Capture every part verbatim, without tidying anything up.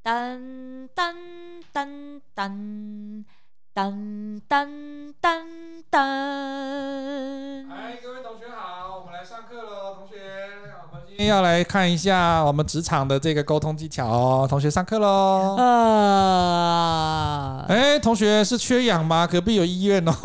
噔噔噔噔噔噔噔噔。 哎，各位同学好，我们来上课喽，同学。我们今天要来看一下我们职场的这个沟通技巧哦，同学上课喽。 啊， 哎，同学是缺氧吗？隔壁有医院哦。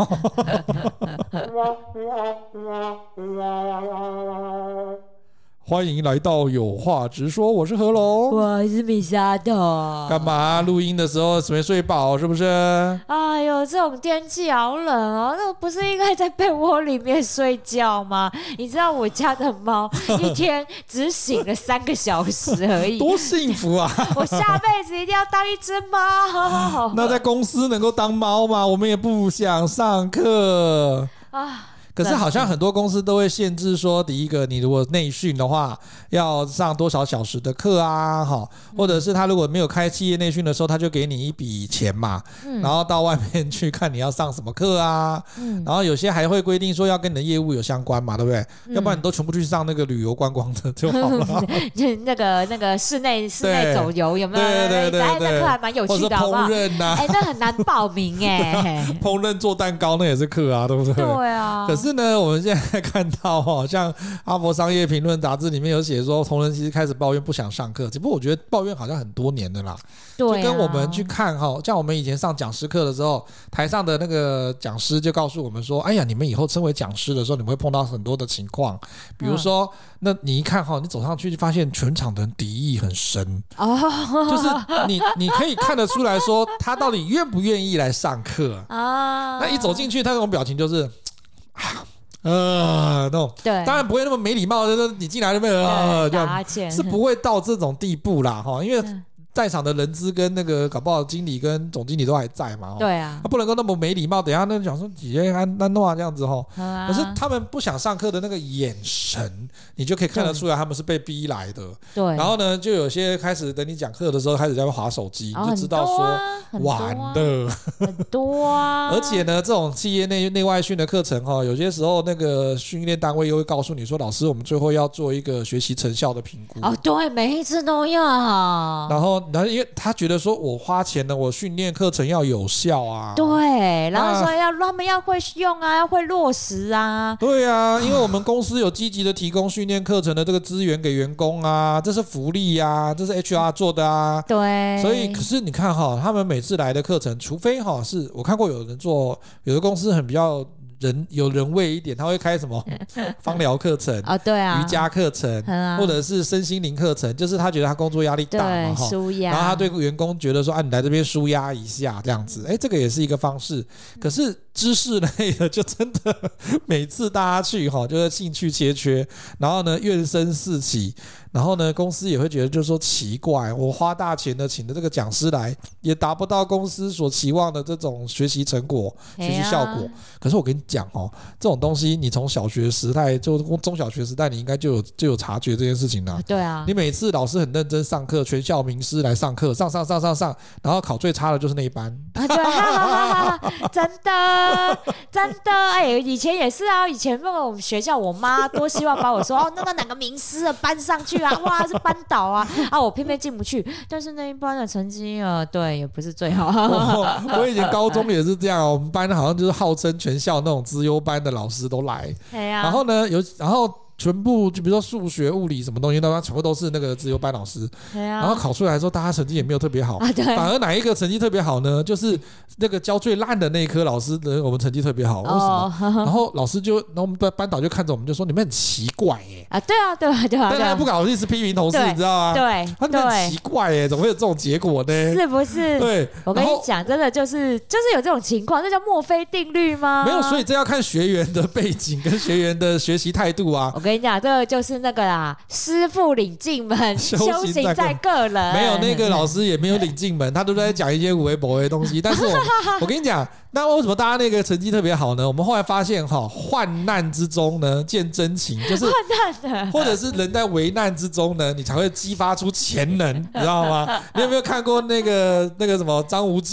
欢迎来到有话直说，我是何龙， 我是米沙的。 干嘛？录音的时候没睡饱是不是？ 哎呦，这种天气好冷哦，那不是应该在被窝里面睡觉吗？你知道我家的猫一天只醒了三个小时而已， 多幸福啊！ 我下辈子一定要当一只猫。 那在公司能够当猫吗？我们也不想上课啊。可是好像很多公司都会限制说，第一个，你如果内训的话，要上多少小时的课啊，或者是他如果没有开企业内训的时候，他就给你一笔钱嘛，嗯、然后到外面去看你要上什么课啊，嗯、然后有些还会规定说要跟你的业务有相关嘛，对不对？嗯、要不然你都全部去上那个旅游观光的就好了。 那个那个室内室内走游有没有？ 对对对对， 哎，那课还蛮有趣的，好不好？ 或者烹饪啊， 哎，那很难报名哎。 烹饪做蛋糕那也是课啊，对不对？ 对啊。可是可是呢，我们现在看到哦，像哈佛商业评论杂志里面有写说，同仁其实开始抱怨不想上课，只不过我觉得抱怨好像很多年的啦。对、啊，就跟我们去看哈，像我们以前上讲师课的时候，台上的那个讲师就告诉我们说，哎呀，你们以后身为讲师的时候，你们会碰到很多的情况，比如说，嗯、那你一看哈，你走上去就发现全场的人敌意很深，哦，就是你你可以看得出来说，他到底愿不愿意来上课啊？那一走进去，他那种表情就是。啊呃，那种对，当然不会那么没礼貌，就是你进来就被呃这样，是不会到这种地步啦哈，因为在场的人资跟那个搞不好经理跟总经理都还在嘛， 对啊， 他不能够那么没礼貌，等一下那讲说姐姐安安诺啊这样子哈，啊、可是他们不想上课的那个眼神，你就可以看得出来他们是被逼来的，对，然后呢，就有些开始等你讲课的时候开始在滑手机，你就知道说完了， 很多啊， 而且呢，这种企业内内外训的课程哈，有些时候那个训练单位又会告诉你说，老师，我们最后要做一个学习成效的评估。 哦，对，每一次都要。 然后，然后因为他觉得说我花钱了，我训练课程要有效啊。 对，然后说要他们要会用啊，要会落实啊。 对啊，因为我们公司有积极的提供训练课程的这个资源给员工啊，这是福利啊，这是 H R 做的啊。 对。 所以，可是你看哈，他们每次来的课程，除非哈是我看过有人做，有的公司很比较。人有人味一点，他会开什么芳疗课程啊、哦，对啊，瑜伽课程，啊、或者是身心灵课程，就是他觉得他工作压力大嘛， 舒压， 然后他对员工觉得说啊，你来这边舒压一下这样子，哎，这个也是一个方式。可是知识类的就真的每次大家去哈，就是兴趣缺缺，然后呢怨声四起，然后呢公司也会觉得就是说奇怪，我花大钱的请的这个讲师来，也达不到公司所期望的这种学习成果、学习效果。可是我跟你讲哦，这种东西你从小学时代就中小学时代，你应该就有就有察觉这件事情了。 对啊， 你每次老师很认真上课，全校名师来上课，上上上上上，然后考最差的就是那一班。 啊，对，哈哈哈，真的真的，哎，以前也是啊，以前那个我们学校，我妈多希望把我说哦，那个哪个名师的班上去啊，哇，是班导啊，啊，我偏偏进不去，但是那一班的成绩呃，对，也不是最好。 我, 我以前高中也是这样，我们班好像就是号称全校那种资优班的老师都来，然后呢有然后全部就比如说数学物理什么东西的，全部都是那个资优班老师，然后考出来的时候大家成绩也没有特别好，反而哪一个成绩特别好呢，就是那个教最烂的那一科老师的我们成绩特别好，为什么？然后老师就然后我们的班导就看着我们就说你们很奇怪耶， 啊对啊对啊对啊， 但他不好意思批评同事，你知道吗？ 对， 他们很奇怪耶，怎么会有这种结果呢？ 是不是？ 对， 我跟你讲，真的就是就是有这种情况，这叫墨菲定律吗？ 没有，所以这要看学员的背景跟学员的学习态度啊。 我跟你讲，这个就是那个啦，师傅领进门，修行在个人。 没有，那个老师也没有领进门，他都在讲一些无为不为的东西。但是我我跟你讲，那为什么大家那个成绩特别好呢？我们后来发现哈，患难之中呢见真情，就是患难的， 或者是人在危难之中呢，你才会激发出潜能，你知道吗？你有没有看过那个那个什么张无忌？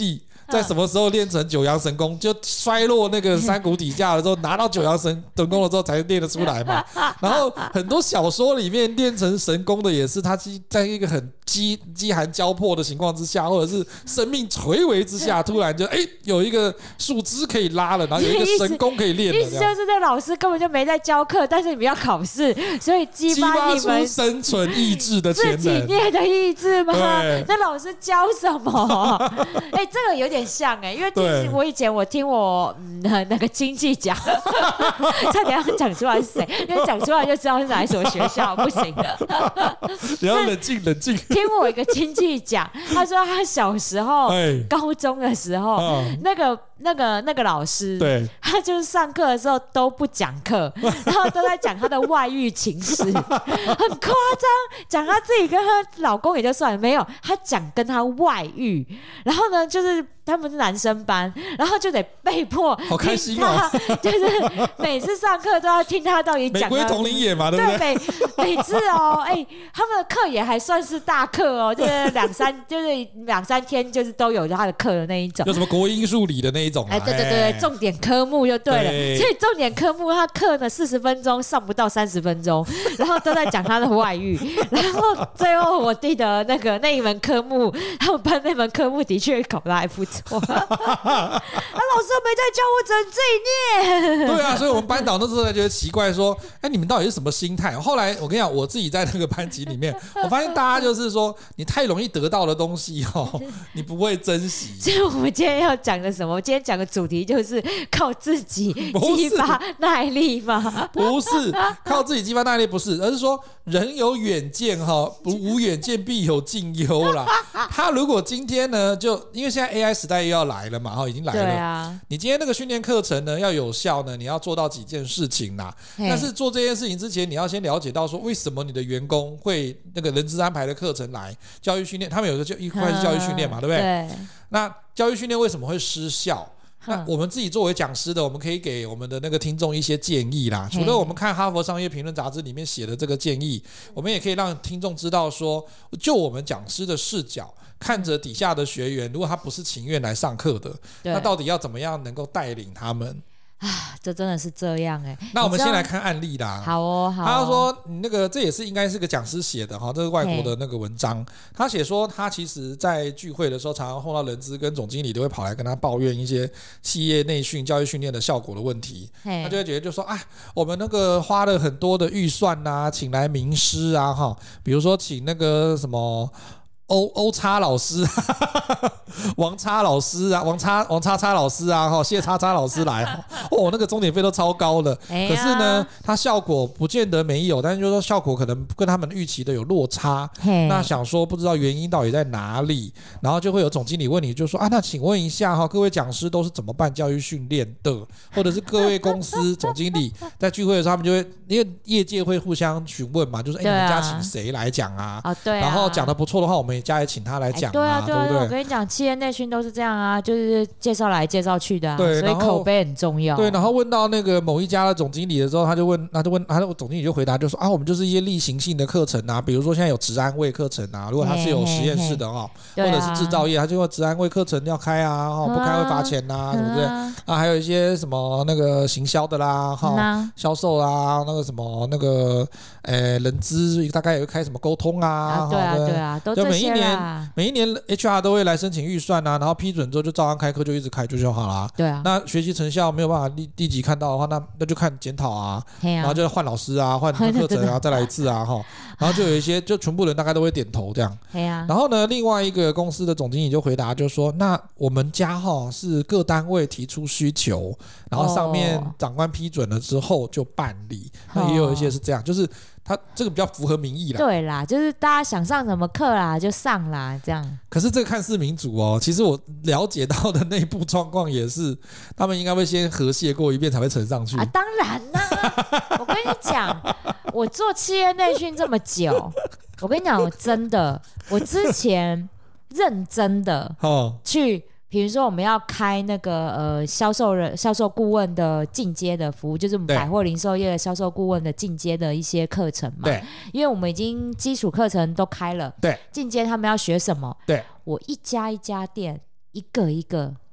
在什么时候练成九阳神功，就衰落那个山谷底下的时候，拿到九阳神神功了之后才练得出来嘛。然后很多小说里面练成神功的也是他在一个很饥饥寒交迫的情况之下，或者是生命垂危之下，突然就哎、欸、有一个树枝可以拉了，然后有一个神功可以练了。 意思就是这老师根本就没在教课，但是你们要考试，所以激发你们生存意志的潜能， 自己念的意志吗？那老师教什么？哎、欸，这个有点像哎、欸，因为听我以前我听我、嗯、那个亲戚讲，差点要讲出来是谁，因为讲出来就知道是哪一所学校，不行的。 你要冷静冷静。 听我一个亲戚讲，他说他小时候、欸、高中的时候，哦、那个那个那个老师， 对， 他就是上课的时候都不讲课，然后都在讲他的外遇情事，很夸张，讲他自己跟他老公也就算了，没有，他讲跟他外遇，然后呢，就是他们是男生班，然后就得被迫好开心哦， 就是每次上课都要听他到底讲。 玫瑰同龄眼嘛，对不对？ 对，每每次哦，哎、欸，他们的课也还算是大课哦，就是两三，就是两三天，就是都有他的课的那一种。 有什么国英数理的那一种、啊？ 哎，对对对，重点科目就对了。对，所以重点科目他课呢四十分钟上不到三十分钟，然后都在讲他的外遇。然后最后我记得那个那一门科目，他们班那门科目的确考得还不错。啊，老师没在教我，只能自己念。 对啊，所以我们班导那时候才觉得奇怪，说，哎，你们到底是什么心态？后来我跟你讲，我自己在那个班级里面，我发现大家就是说，你太容易得到的东西哦，你不会珍惜。 所以我们今天要讲的什么？我今天讲的主题就是靠自己激发耐力吗？ 不是靠自己激发耐力，不是，而是说人有远见哈，无远见必有近忧啦。他如果今天呢，就因为现在 A I 时代又要来了嘛，哈，已经来了。 对啊。 你今天那个训练课程呢要有效呢，你要做到几件事情啦。但是做这件事情之前，你要先了解到说，为什么你的员工会那个人资安排的课程来教育训练，他们有个一块是教育训练嘛，对不对？ 对。 那教育训练为什么会失效？那我们自己作为讲师的，我们可以给我们的那个听众一些建议啦。除了我们看哈佛商业评论杂志里面写的这个建议，我们也可以让听众知道说，就我们讲师的视角看着底下的学员，如果他不是情愿来上课的，那到底要怎么样能够带领他们啊？这真的是这样哎、欸。 那我们先来看案例啦。 好哦，好哦。 他说你那个这也是应该是个讲师写的哈，这是外国的那个文章。他写说他其实在聚会的时候，常常碰到人资跟总经理都会跑来跟他抱怨一些企业内训、教育训练的效果的问题。他就会觉得就说啊，我们那个花了很多的预算啊，请来名师啊哈，比如说请那个什么。欧欧叉老师王叉老师啊，王叉王叉叉老师啊，谢叉叉老师来哦，那个钟点费都超高的、哎、可是呢它效果不见得没有，但是就是说效果可能跟他们预期的有落差，那想说不知道原因到底在哪里，然后就会有总经理问你就说啊，那请问一下哈，各位讲师都是怎么办教育训练的，或者是各位公司总经理在聚会的时候他们就会因为业界会互相询问嘛，就是哎、啊、你们家请谁来讲 啊, 啊, 对啊然后讲得不错的话我们家也请他来讲、啊欸、 对啊对啊对, 对, 对我跟你讲企业内训都是这样啊，就是介绍来介绍去的啊， 对， 所以口碑很重要。 对，然后问到那个某一家的总经理的时候，他就问，他就问，他总经理就回答就说啊，我们就是一些例行性的课程啊，比如说现在有职安卫课程啊，如果他是有实验室的哈、哦，或者是制造业，他就说职安卫课程要开啊，哦、不开会罚钱呐、啊，对不对？啊，还有一些什么那个行销的啦，哈、哦，销售啦，那个什么那个呃人资大概也会开什么沟通啊， 啊对啊对啊，都这些啦。 每一年 H R 都会来申请预算啊，然后批准之后就照样开课，就一直开就就好啦。 对啊， 那学习成效没有办法立立即看到的话，那那就看检讨啊，啊然后就换老师啊，换课程啊，再来一次啊，哈。然后就有一些，就全部人大概都会点头这样。 啊、 然后呢，另外一个公司的总经理就回答就说：“那我们家哈是各单位提出需求，然后上面长官批准了之后就办理。哦、那也有一些是这样，就是。”他这个比较符合民意啦， 对啦，就是大家想上什么课啦就上啦，这样。 可是这个看似民主哦，其实我了解到的内部状况也是，他们应该会先核谢过一遍才会呈上去啊。当然啦、啊，我跟你讲，我做企业内训这么久，我跟你讲，我真的，我之前认真的去。比如说我们要开那个呃销售人销售顾问的进阶的服务，就是我们百货零售业的销售顾问的进阶的一些课程嘛。对，因为我们已经基础课程都开了，对，进阶他们要学什么？对，我一家一家店一个一个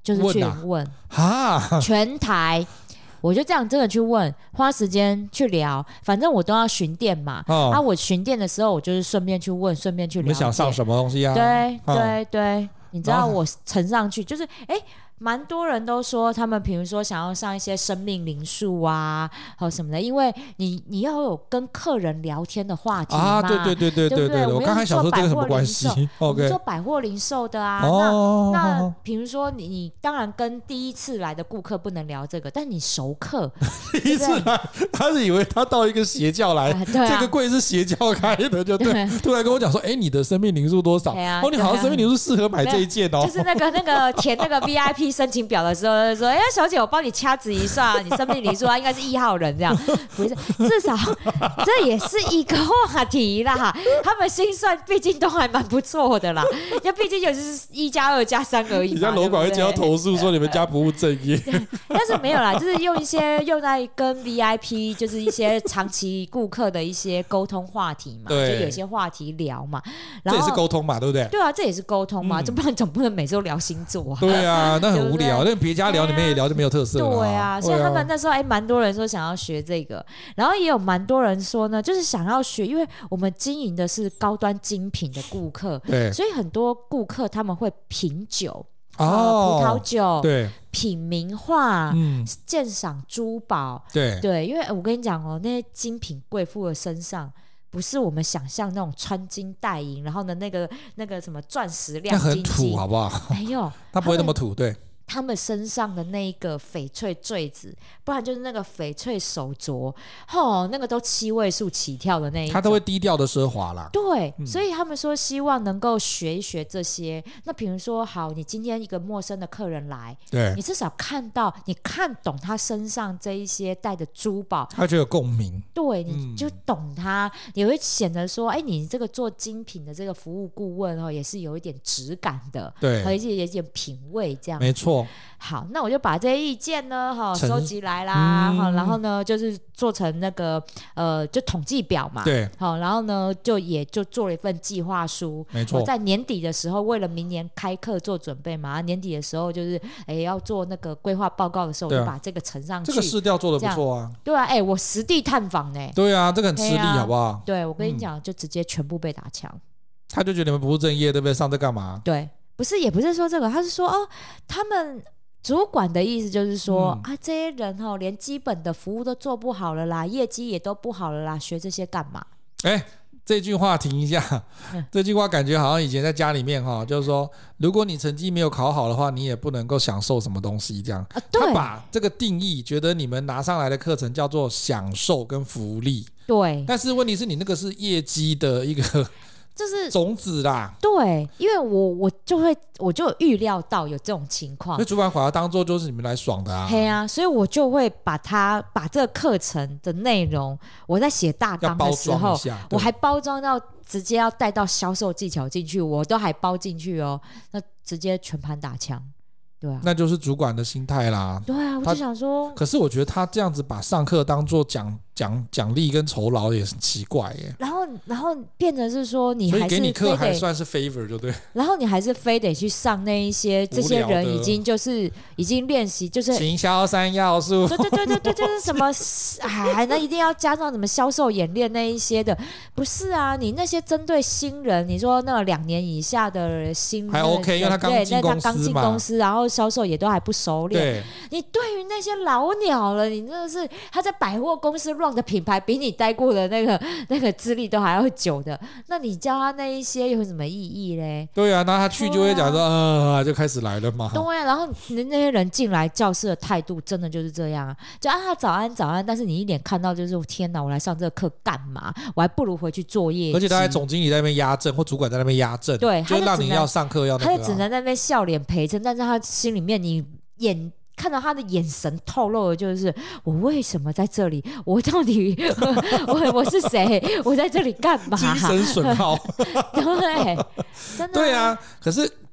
就是去问啊， 全台。我就这样真的去问，花时间去聊，反正我都要巡店嘛。哦、啊，我巡店的时候，我就是顺便去问，顺便去了解。 你们想上什么东西啊？ 对对对，你知道我呈上去，就是哎。蛮多人都说他们比如说想要上一些生命灵数啊和什么的，因为你你要有跟客人聊天的话题嘛。 啊，对对对对对 对, 对，我刚才想说这个什么关系？ 我们做百货零售的啊，哦、那那比如说你你当然跟第一次来的顾客不能聊这个，但你熟客第一次来，他是以为他到一个邪教来，啊啊、这个柜是邪教开的，就对。对突然跟我讲说，哎，你的生命灵数多少？啊、哦，你好像生命灵数适合买这一件哦。 就是那个那个填那个 V I P。申请表的时候就说：“哎、欸，小姐，我帮你掐指一算、啊，你生命灵数啊，应该是一号人这样，不是？至少这也是一个话题啦。他们心算毕竟都还蛮不错的啦，因为毕竟就是一加二加三而已嘛。 你家楼管会接到投诉说你们家不务正业， 但是没有啦，就是用一些用在跟 V I P， 就是一些长期顾客的一些沟通话题嘛，就有些话题聊嘛。然后这也是沟通嘛，对不对？ 对啊，这也是沟通嘛，嗯、就不然总不能每次都聊星座啊。 对啊，那很无聊。那别家聊，你们也聊就没有特色了。 对啊，所以他们那时候哎，蛮多人说想要学这个，然后也有蛮多人说呢，就是想要学，因为我们经营的是高端精品的顾客，对，所以很多顾客他们会品酒。哦、呃，葡萄酒，对，品名画，嗯，鉴赏珠宝，对对，因为我跟你讲哦，那些精品贵妇的身上不是我们想象那种穿金戴银，然后呢那个那个什么钻石亮晶晶， 那很土好不好？ 没有， 它不会那么土，对。 他们身上的那个翡翠坠子，不然就是那个翡翠手镯，哦，那个都七位数起跳的那一种， 他都会低调的奢华啦。 对、嗯，所以他们说希望能够学一学这些。那比如说，好，你今天一个陌生的客人来，对，你至少看到，你看懂他身上这一些戴的珠宝， 他就有共鸣。 对，你就懂他，嗯、也会显得说，哎，你这个做精品的这个服务顾问哦，也是有一点质感的，对，而且有一点品味这样。 没错。 好，那我就把这些意见呢，哈，收集来啦，嗯、然后呢，就是做成那个呃，就统计表嘛，对，好，然后呢，就也就做了一份计划书，没错，在年底的时候，为了明年开课做准备嘛，年底的时候就是哎要做那个规划报告的时候，我就把这个呈上去， 这个市调做得不错啊， 对啊，哎，我实地探访呢， 对啊，这个很吃力，好不好？ 对，我跟你讲，嗯、就直接全部被打枪， 他就觉得你们不务正业，对不对？上这干嘛？ 对，不是，也不是说这个，他是说哦，他们。主管的意思就是说、嗯、啊，这些人哦，连基本的服务都做不好了啦，业绩也都不好了啦，学这些干嘛？哎， 这句话停一下，嗯、这句话感觉好像以前在家里面哈，就是说，如果你成绩没有考好的话，你也不能够享受什么东西这样。啊、他把这个定义，觉得你们拿上来的课程叫做享受跟福利。对，但是问题是你那个是业绩的一个。就是种子啦， 对，因为我我就会我就有预料到有这种情况， 所以主管把它当做就是你们来爽的啊， 对啊，所以我就会把它把这个课程的内容，我在写大纲的时候，我还包装到直接要带到销售技巧进去，我都还包进去哦，那直接全盘打枪。对啊， 那就是主管的心态啦。 对啊，我就想说， 可是我觉得他这样子把上课当做奖奖奖励跟酬劳也是奇怪耶。 然后，然后变成是说你还是所以给你课还算是 favor 就对。 然后你还是非得去上那一些这些人已经就是已经练习就是行销三要素。 对对对对对，就是什么哎，那一定要加上什么销售演练那一些的，不是啊？你那些针对新人，你说那个两年以下的新人还 OK， 因为他刚进公司嘛， 他刚进公司，然后销售也都还不熟练。你对于那些老鸟了，你真的是他在百货公司 run 的品牌比你待过的那个那个资历都还要久的，那你教他那一些有什么意义嘞？ 对啊，那他去就会讲说啊，就开始来了嘛。 对啊，然后那些人进来教室的态度真的就是这样啊，就啊早安早安，但是你一脸看到就是天哪，我来上这个课干嘛？我还不如回去作业。 而且他还总经理在那边压阵，或主管在那边压阵，对，就让你要上课要那个、啊， 他就只能在那边笑脸陪衬，但是他心里面你眼。看到他的眼神透露的就是我为什么在这里？我到底我我是谁？我在这里干嘛？ 精神损耗。 对，真的。 对啊，可是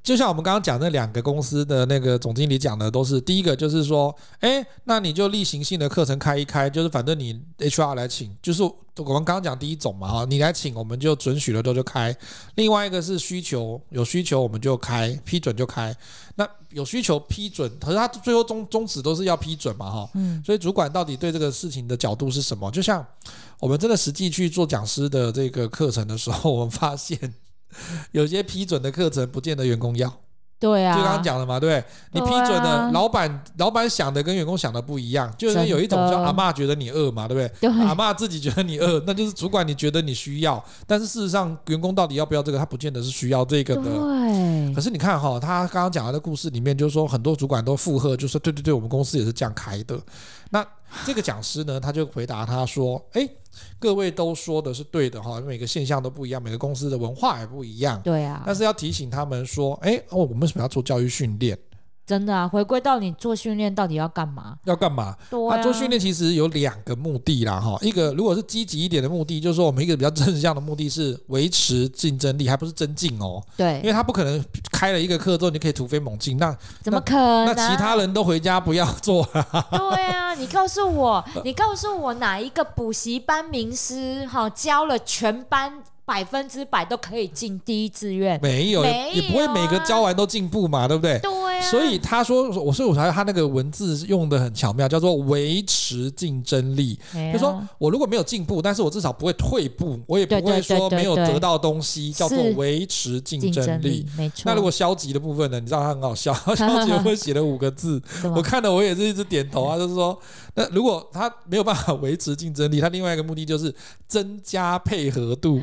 就像我们刚刚讲那两个公司的那个总经理讲的，都是第一个就是说，哎，那你就例行性的课程开一开，就是反正你 H R 来请，就是我们刚刚讲第一种嘛，哈，你来请我们就准许了都就开。另外一个是需求，有需求我们就开，批准就开。那有需求批准，可是他最后宗宗旨都是要批准嘛，哈，嗯，所以主管到底对这个事情的角度是什么？就像我们真的实际去做讲师的这个课程的时候，我们发现。有些批准的课程不见得员工要， 对啊， 就刚刚讲了嘛，对不对？你批准的，啊、老板老板想的跟员工想的不一样，就是有一种叫阿嬷觉得你饿嘛，对不对？对，阿嬷自己觉得你饿，那就是主管你觉得你需要，但是事实上员工到底要不要这个，他不见得是需要这个的。对。可是你看哈，他刚刚讲的故事里面，就是说很多主管都附和，就说对对对，我们公司也是这样开的。那这个讲师呢，他就回答他说：“哎，各位都说的是对的哈，每个现象都不一样，每个公司的文化也不一样。 对啊， 但是要提醒他们说，哎，哦，我们为什么要做教育训练？ 真的啊，回归到你做训练到底要干嘛？ 要干嘛？ 对啊， 啊，做训练其实有两个目的啦哈，一个如果是积极一点的目的，就是说我们一个比较正向的目的是维持竞争力，还不是增进哦。 对， 因为他不可能开了一个课之后你可以突飞猛进，那怎么可能？ 那其他人都回家不要做了。 对啊，你告诉我，你告诉我哪一个补习班名师哈教了全班？百分之百都可以进第一志愿， 没有，没有、啊、也不会每个教完都进步嘛，对不对？ 对啊。 所以他说，我所以我才他那个文字用的很巧妙，叫做维持竞争力。就说我如果没有进步，但是我至少不会退步，我也不会说没有得到东西，叫做维持竞争力。 没错。 那如果消极的部分呢？你知道他很好笑，消极的部分写了五个字，我看了我也是一直点头啊，就是说，那如果他没有办法维持竞争力，他另外一个目的就是增加配合度。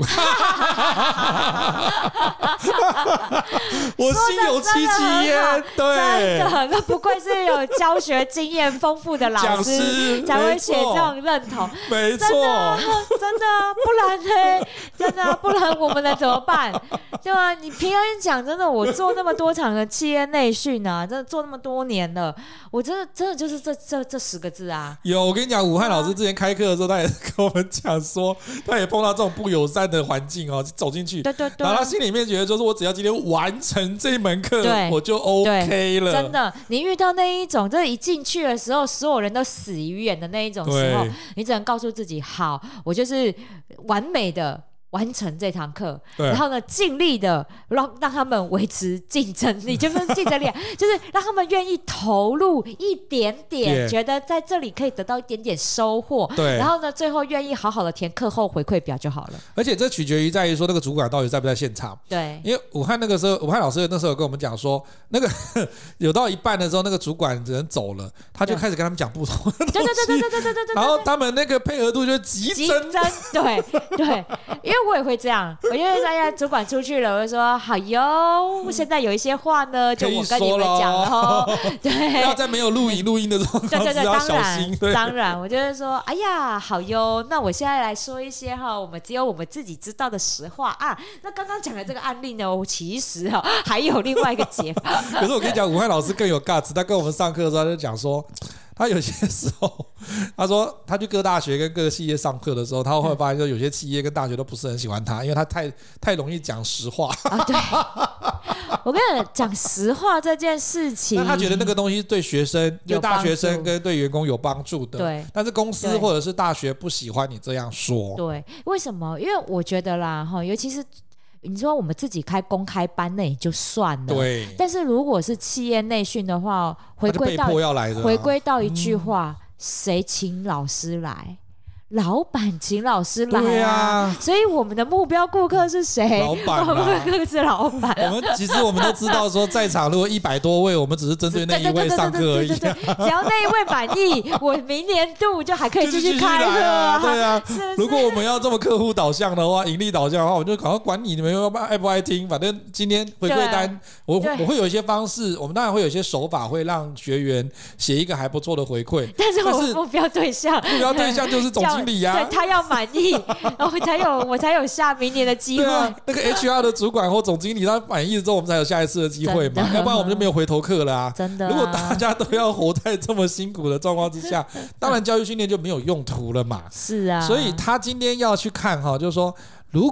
我心有戚戚焉，对， 真的，那不愧是有教学经验丰富的老师才会写这种认同， 没错， 真的，真的，不然呢？真的，不然我们能怎么办？对吧？你平常讲，真的，我做那么多场的企业内训啊，真的做那么多年了，我真的真的就是这这这十个字啊。 有，我跟你讲，武汉老师之前开课的时候，他也跟我们讲说，他也碰到这种不友善的环境哦。走进去， 对对对， 然后他心里面觉得，就是我只要今天完成这门课，我就 OK 了。 真的，你遇到那一种，这一进去的时候，所有人都死鱼眼的那一种时候，你只能告诉自己，好，我就是完美的完成这堂课，然后呢，尽力的让让他们维持竞争力，就不是竞争力，就是让他们愿意投入一点点， yeah. 觉得在这里可以得到一点点收获，对，然后呢，最后愿意好好的填课后回馈表就好了。 而且这取决于在于说那个主管到底在不在现场， 对， 因为武汉那个时候，武汉老师那时候有跟我们讲说，那个有到一半的时候，那个主管人走了，他就开始跟他们讲不同的东西，对对对对对对对对，然后他们那个配合度就急增， 对对，因为我也会这样，我因为大家主管出去了，我就说好哟，现在有一些话呢，就我跟你们讲了，对， 不要在没有录影录音的状况， 对对对， 要小心， 对， 当然，我就是说，哎呀，好哟，那我现在来说一些哈，我们只有我们自己知道的实话啊。那刚刚讲的这个案例呢，我其实哈还有另外一个解法。 可是我跟你讲，武汉老师更有 guts， 他跟我们上课的时候他就讲说。他有些时候，他说他去各大学跟各个企业上课的时候，他会发现说有些企业跟大学都不是很喜欢他，因为他太太容易讲实话。啊，对， 我跟你讲实话这件事情， 那他觉得那个东西对学生、对大学生跟对员工有帮助的，对。但是公司或者是大学不喜欢你这样说。 对，为什么？因为我觉得啦，哈，尤其是。你说我们自己开公开班那也就算了，对。但是如果是企业内训的话，回归到回归到一句话，谁、嗯、请老师来？老板请老师来啊，对啊，所以我们的目标顾客是谁？ 老板、啊， 我们顾客是老板、啊。 我们其实我们都知道，说在场如果一百多位，我们只是针对那一位上课而已。只要那一位满意，我明年度就还可以继续开课啊。对啊，是是如果我们要这么客户导向的话，盈利导向的话，我就赶快管你你们爱不爱听，反正今天回馈单，我我会有一些方式，我们当然会有一些手法，会让学员写一个还不错的回馈。 但是我们目标对象， 目标对象就是总经理呀、 啊，对他要。满意，然后才有我才有下明年的机会。 啊、那个 H R 的主管或总经理他满意之后，我们才有下一次的机会嘛，要不然我们就没有回头客了啊。 真的、啊， 如果大家都要活在这么辛苦的状况之下，当然教育训练就没有用途了嘛。 是啊， 所以他今天要去看哈，就是说，如果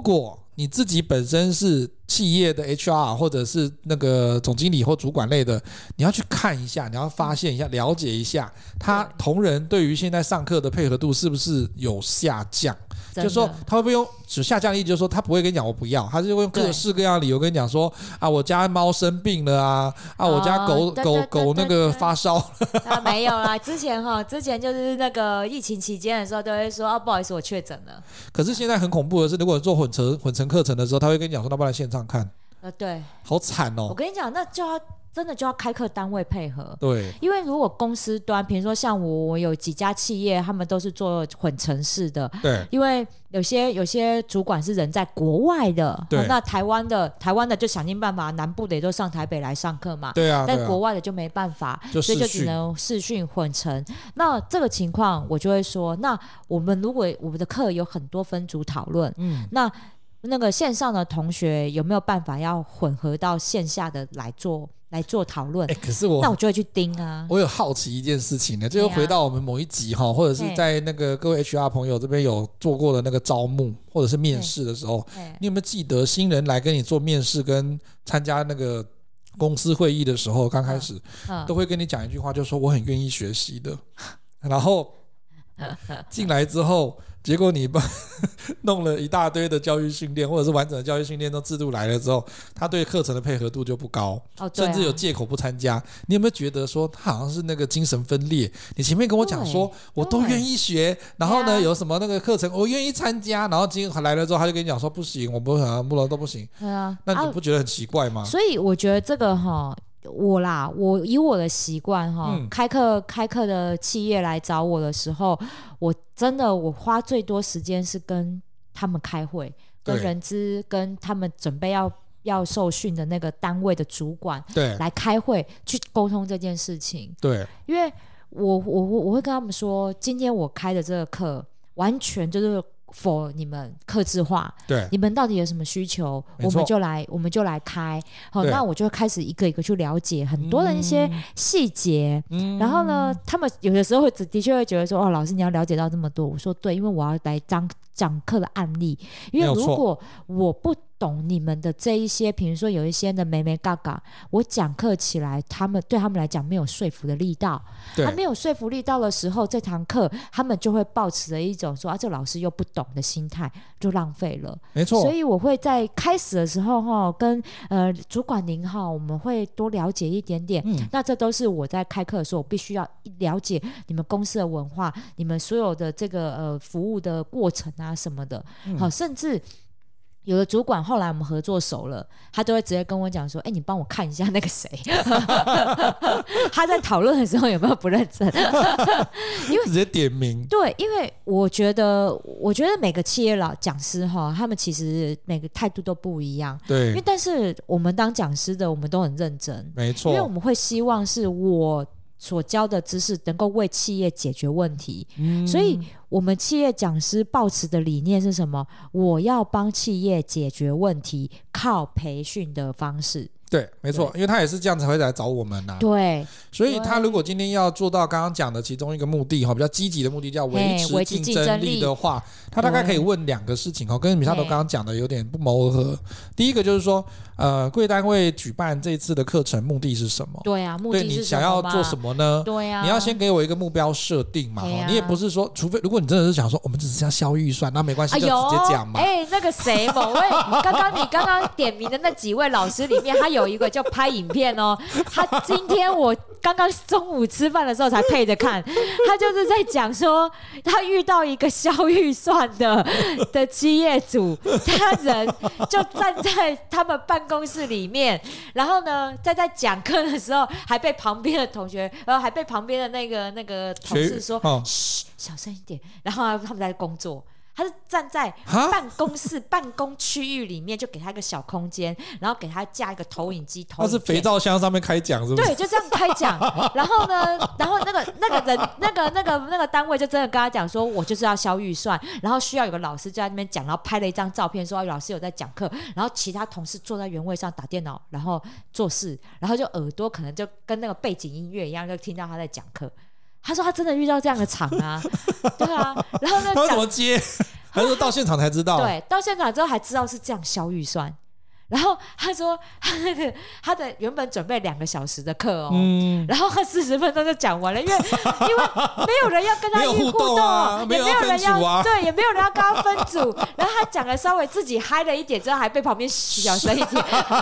你自己本身是企业的 H R 或者是那个总经理或主管类的，你要去看一下，你要发现一下，了解一下他同仁对于现在上课的配合度是不是有下降，就是说他会不会用只下降的意思，就是说他不会跟你讲我不要，他就会用各式各样的理由跟你讲说啊，我家猫生病了啊，啊我家狗、哦、狗狗那个发烧了啊没有啦，之前哈之前就是那个疫情期间的时候都会说啊不好意思我确诊了。 可是现在很恐怖的是，如果做混成混成课程的时候，他会跟你讲说那不然线上看。 呃对， 好惨哦。 我跟你讲，那就要真的就要开课单位配合。 对， 因为如果公司端，比如说像我，我有几家企业，他们都是做混成式的。 对， 因为有些有些主管是人在国外的， 对、哦， 那台湾的台湾的就想尽办法，南部的也都上台北来上课嘛。 对啊， 但国外的就没办法， 就所以就只能视讯混成。那这个情况，我就会说，那我们如果我们的课有很多分组讨论，嗯，那。那个线上的同学有没有办法要混合到线下的来做来做讨论？ 欸、可是我那我就会去盯啊。 我有好奇一件事情呢，就回到我们某一集哈，或者是在那个各位 H R 朋友这边有做过的那个招募或者是面试的时候，你有没有记得新人来跟你做面试跟参加那个公司会议的时候，刚开始、嗯嗯、都会跟你讲一句话，就是说我很愿意学习的，然后进来之后。结果你弄了一大堆的教育训练或者是完整的教育训练都制度来了之后，他对课程的配合度就不高、哦啊、甚至有借口不参加。你有没有觉得说他好像是那个精神分裂？你前面跟我讲说我都愿意学，然后呢有什么那个课程我愿意参加，然后今天来了之后他就跟你讲说不行，我不想不能都不行。对啊，那你不觉得很奇怪吗？ 啊、所以我觉得这个哈我啦，我以我的习惯哈，开课开课的企业来找我的时候，我真的我花最多时间是跟他们开会，跟人资跟他们准备要要受训的那个单位的主管对来开会去沟通这件事情。对，因为我我我会跟他们说，今天我开的这个课完全就是。for 你们客制化，对，你们到底有什么需求，我们就来我们就来开。好，那我就开始一个一个去了解很多的一些细节、嗯、然后呢他们有的时候会的确会觉得说哦，老师你要了解到这么多。我说对，因为我要来讲讲课的案例，因为如果我不懂你们的这一些，比如说有一些的眉眉嘎嘎，我讲课起来他们对他们来讲没有说服的力道，他没有说服力道的时候，这堂课他们就会抱持着一种说啊，这老师又不懂的心态，就浪费了。没错，所以我会在开始的时候哈，跟呃主管您哈，我们会多了解一点点、嗯、那这都是我在开课的时候我必须要了解你们公司的文化，你们所有的这个呃服务的过程啊什么的、嗯、好，甚至有的主管后来我们合作熟了，他都会直接跟我讲说，哎、欸，你帮我看一下那个谁他在讨论的时候有没有不认真因为直接点名。 对，因为我觉得我觉得每个企业老讲师哈，他们其实每个态度都不一样。对，因为但是我们当讲师的我们都很认真，没错，因为我们会希望是我所教的知识能够为企业解决问题、嗯、所以我们企业讲师抱持的理念是什么？我要帮企业解决问题，靠培训的方式。 对，没错，因为他也是这样才会来找我们啊。 对， 所以他如果今天要做到刚刚讲的其中一个目的，比较积极的目的叫维持竞争力的话，他大概可以问两个事情，跟米沙头刚刚讲的有点不谋而合。第一个就是说呃，贵单位举办这次的课程目的是什么？对啊，目的是什么？对，你想要做什么呢？对啊，你要先给我一个目标设定嘛、啊、你也不是说除非如果你真的是想说我们只是要消预算，那没关系，就直接讲嘛。哎、欸，那个谁某位刚刚你刚刚点名的那几位老师里面，他有有一个就拍影片哦，他今天我刚刚中午吃饭的时候才配着看，他就是在讲说他遇到一个消预算的的企业主，他人就站在他们办公室里面，然后呢在在讲课的时候还被旁边的同学然后还被旁边的那个那个同事说嘘小声一点，然后他们在工作，他是站在办公室办公区域里面，就给他一个小空间，然后给他架一个投影机，投影片，他是肥皂箱上面开讲是不是？对，就这样开讲。然后呢，然后那个那个人那个那个那个单位就真的跟他讲说，我就是要消预算，然后需要有个老师就在那边讲，然后拍了一张照片说老师有在讲课，然后其他同事坐在原位上打电脑，然后做事，然后就耳朵可能就跟那个背景音乐一样，就听到他在讲课。他说他真的遇到这样的场啊，对啊，然后呢，他怎么接？ 还是说到现场才知道？ 对，到现场之后还知道是这样消预算。然后他说他那个他的原本准备两个小时的课哦，嗯、然后他四十分钟就讲完了，因为因为没有人要跟他互动， 啊、 也没有人要、 啊、 对，也没有人要跟他分组。然后他讲的稍微自己嗨了一点之后，还被旁边小声一点，好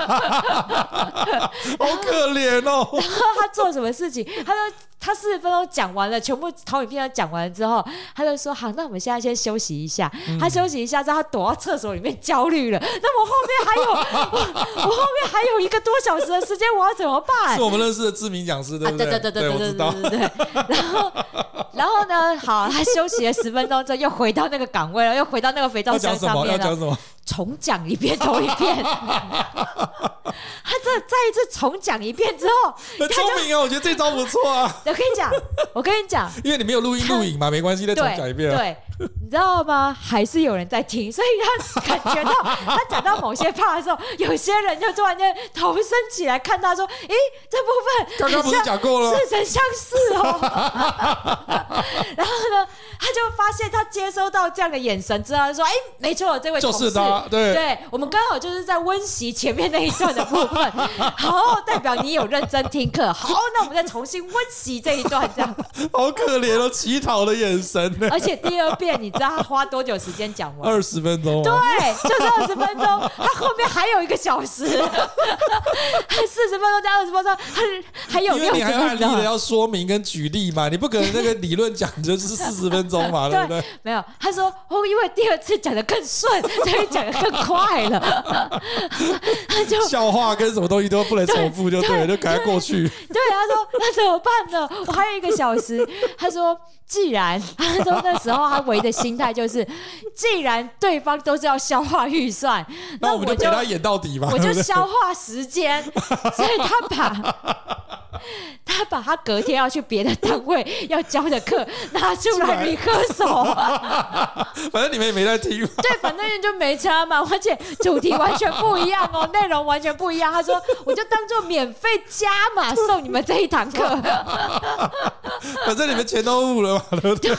可怜哦。 然后他做什么事情？他说他四十分钟讲完了，全部投影片都讲完了之后，他就说好，那我们现在先休息一下。嗯、他休息一下之后，他躲到厕所里面焦虑了。那我后面还有。我, 我后面还有一个多小时的时间，我要怎么办？ 是我们认识的知名讲师，对不对？ 啊、对对对对对对对对对对。然后，然后呢？好，他休息了十分钟之后，又回到那个岗位了，又回到那个肥皂箱上面了。 要讲什么？ 重讲一遍，同一遍。他这再一次重讲一遍之后， 很聪明啊！我觉得这招不错啊。 我跟你讲，我跟你讲， 因为你没有录音录影嘛，没关系，再重讲一遍、啊。 对，你知道吗？还是有人在听，所以他感觉到他讲到某些 part 的时候，有些人就突然间头伸起来看他说：“诶，这部分刚刚不是讲过了， 似曾相识哦。”然后呢，他就发现他接收到这样的眼神之后，他说：“诶，没错，这位同事就是他，对， 对我们刚好就是在温习前面那一段的部分。”好，代表你有认真听课。好，那我们再重新温习这一段，这样。 好可怜哦，乞讨的眼神。 而且第二遍，你知道他花多久时间讲完？ 二十分钟、啊。 对，就是二十分钟。他后面还有一个小时，四十分钟加二十分钟，还还有六十分钟。因为你还有案例的要说明跟举例嘛，你不可能那个理论讲就是四十分钟嘛，对不对？ 没有，他说哦，因为第二次讲的更顺，所以讲的更快了。他就笑话跟什么东西都不能重复，就对了，就赶快过去。 对，他说那怎么办呢？我还有一个小时。他说既然他说那时候他唯一的心态就是，既然对方都是要消化预算， 那我们就陪他演到底吧。 我就消化时间，所以他把他把他隔天要去别的单位要教的课拿出来rehearsal。 反正你们也没在听。 对，反正就没差嘛，而且主题完全不一样哦，内容完全不一样。他说我就当做免费加码送你们这一堂课。 反正你们钱都付了嘛，对不对？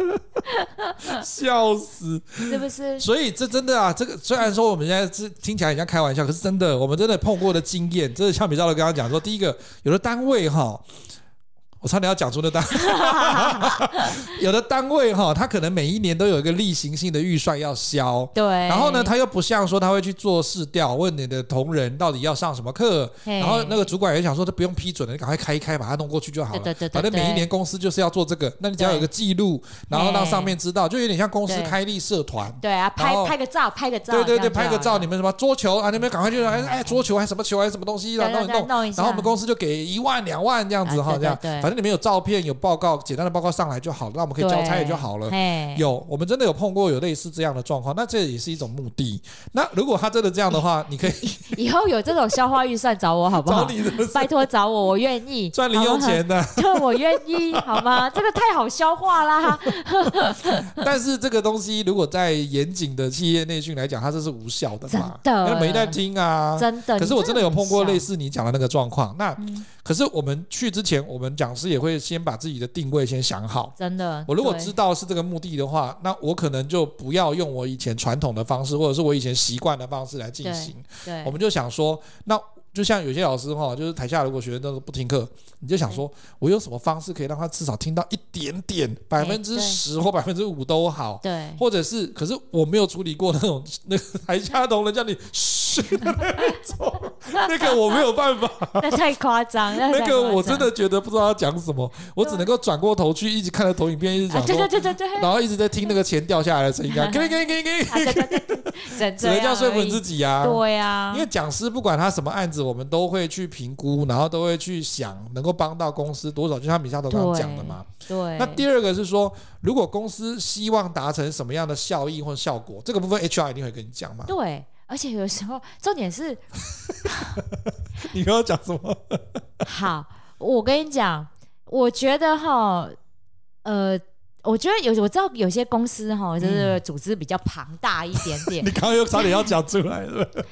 笑死， 是不是？ 所以这真的啊，这个虽然说我们现在是听起来很像开玩笑，可是真的，我们真的碰过的经验，真的像比较的跟他讲说，第一个，有的单位哈。我差点要讲出那单有的单位哈，他可能每一年都有一个例行性的预算要销， 对。 然后呢，他又不像说他会去做市调，问你的同仁到底要上什么课，然后那个主管也想说他不用批准了，你赶快开一开，把它弄过去就好了。 对对对对， 反正每一年公司就是要做这个，那你只要有个记录，然后让上面知道，就有点像公司开立社团。 对啊，拍拍个照，拍个照。 对对对，拍个照，你们什么桌球啊，你们赶快去哎桌球还什么球还是什么东西，然后弄一弄，然后我们公司就给一万两万这样子哈，这样，反正你们有照片有。报告简单的报告上来就好了，那我们可以交差也就好了。有，我们真的有碰过有类似这样的状况，那这也是一种目的。那如果他真的这样的话，你可以以后有这种消化预算找我好不好？ 找你是不是拜托找我，我愿意赚零用钱的， 对，我愿意，好吗？这个太好消化啦。 但是这个东西如果在严谨的企业内训来讲，它这是无效的嘛？ 真的， 因为没在听啊， 真的。 可是我真的有碰过类似你讲的那个状况，那。嗯可是我们去之前，我们讲师也会先把自己的定位先想好。 真的， 我如果知道是这个目的的话，那我可能就不要用我以前传统的方式，或者是我以前习惯的方式来进行。 对，对我们就想说，那就像有些老师哈，就是台下如果学生都不听课，你就想说，我有什么方式可以让他至少听到一点点，百分之十或百分之五都好。 对， 或者是，可是我没有处理过那种那个台下同仁叫你嘘的那种，那个我没有办法， 那太夸张。 那个我真的觉得不知道要讲什么，我只能够转过头去，一直看着投影片，一直讲说， 对对对对， 然后一直在听那个钱掉下来的声音啊，给给给给给，只能这样说服自己啊。 对啊， 因为讲师不管他什么案子，我们都会去评估，然后都会去想能够帮到公司多少，就像米夏头刚刚讲的嘛。 对。 那第二个是说，如果公司希望达成什么样的效益或效果，这个部分 H R 一定会跟你讲嘛。 对。而且有时候重点是你跟我讲什么？ 好，我跟你讲，我觉得哈，呃，我觉得有我知道有些公司哈，就是组织比较庞大一点点。 你刚刚又差点要讲出来了。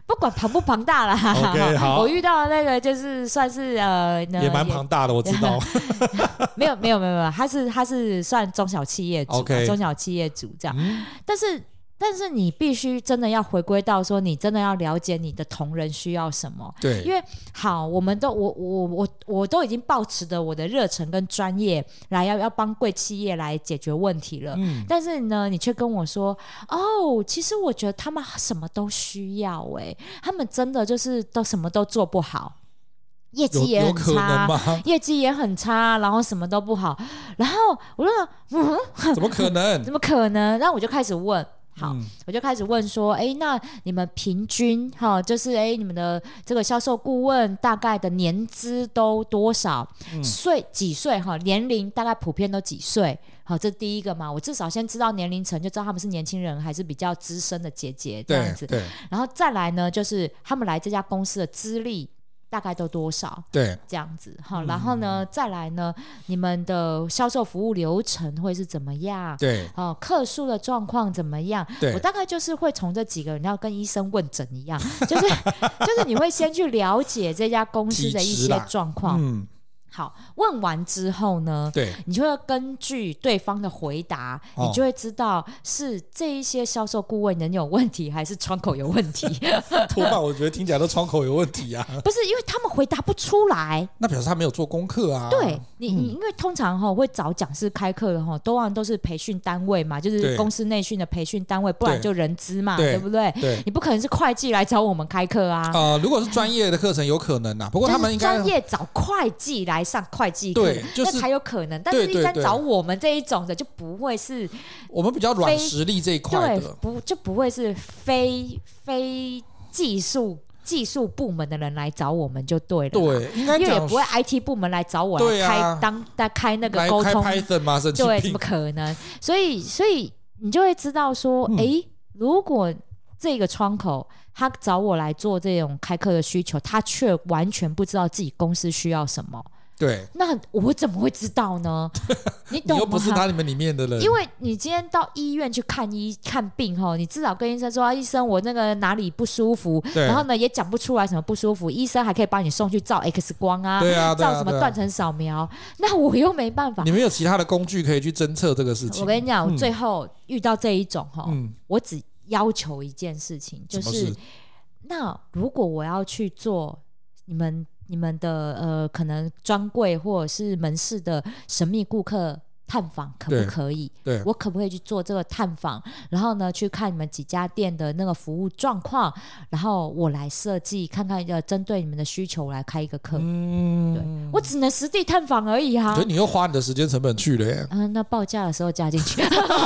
不管庞不庞大啦。 OK， 好， 我遇到的那个就是算是呃， 也蛮庞大的，我知道。 没有没有没有没有，他是他是算中小企业主、啊 okay. 中小企业主这样，嗯、但是。但是你必须真的要回归到说，你真的要了解你的同仁需要什么。 对， 因为好，我们都我我我我都已经抱持着我的热忱跟专业来要要帮贵企业来解决问题了。嗯，但是呢，你却跟我说，哦，其实我觉得他们什么都需要、欸，哎，他们真的就是都什么都做不好。业绩也很差，业绩也很差，然后什么都不好，然后我就说，嗯， 怎么可能？ 怎么可能？然后我就开始问。好、嗯，我就开始问说，哎，那你们平均哈，就是哎，你们的这个销售顾问大概的年资都多少？嗯、岁几岁哈？年龄大概普遍都几岁？好，这第一个嘛，我至少先知道年龄层，就知道他们是年轻人还是比较资深的姐姐这样子。 对，对。 然后再来呢，就是他们来这家公司的资历。大概都多少？ 对， 这样子哈、嗯。然后呢，再来呢，你们的销售服务流程会是怎么样？ 对， 哦，客诉的状况怎么样？ 对， 我大概就是会从这几个，你要跟医生问诊一样，就是就是你会先去了解这家公司的一些状况。嗯。好，问完之后呢， 对， 你就会根据对方的回答、哦、你就会知道是这一些销售顾问人有问题还是窗口有问题。 多半我觉得听起来都窗口有问题啊。 不是，因为他们回答不出来， 那表示他没有做功课啊。 对你、嗯、因为通常、哦、会找讲师开课的、哦、多半都是培训单位嘛，就是公司内训的培训单位，不然就人资嘛， 对, 对不 对, 对？你不可能是会计来找我们开课啊。 呃，如果是专业的课程有可能啊，不过他们应该专业找会计来上会计课， 对，就是、 那才有可能。但是一旦找我们这一种的，就不会是我们比较软实力这一块的， 对，不就不会是非非技术技术部门的人来找我们就对了。 对，应该因为也不会 I T 部门来找我来开、啊、当来开那个沟通， 来开 Python 吗？ 对，怎么可能？所以所以你就会知道说，哎、嗯，如果这个窗口他找我来做这种开课的需求，他却完全不知道自己公司需要什么。 对， 那我怎么会知道呢？你懂吗？ 你又不是他里面里面的人。 因为你今天到医院去看医看病齁，你至少跟医生说、啊、医生我那个哪里不舒服，然后呢也讲不出来什么不舒服，医生还可以帮你送去照 X 光啊， 对啊，对啊， 照什么断层扫描，那我又没办法。 你们有其他的工具可以去侦测这个事情。 我跟你讲、嗯、我最后遇到这一种齁、嗯、我只要求一件事情，就是那如果我要去做你们你们的呃，可能专柜或者是门市的神秘顾客探访可不可以？ 对，对， 我可不可以去做这个探访？然后呢，去看你们几家店的那个服务状况，然后我来设计，看看呃，针对你们的需求，我来开一个课。嗯，对，我只能实地探访而已啊。 可是你又花你的时间成本去了耶。 嗯、呃，那报价的时候加进去。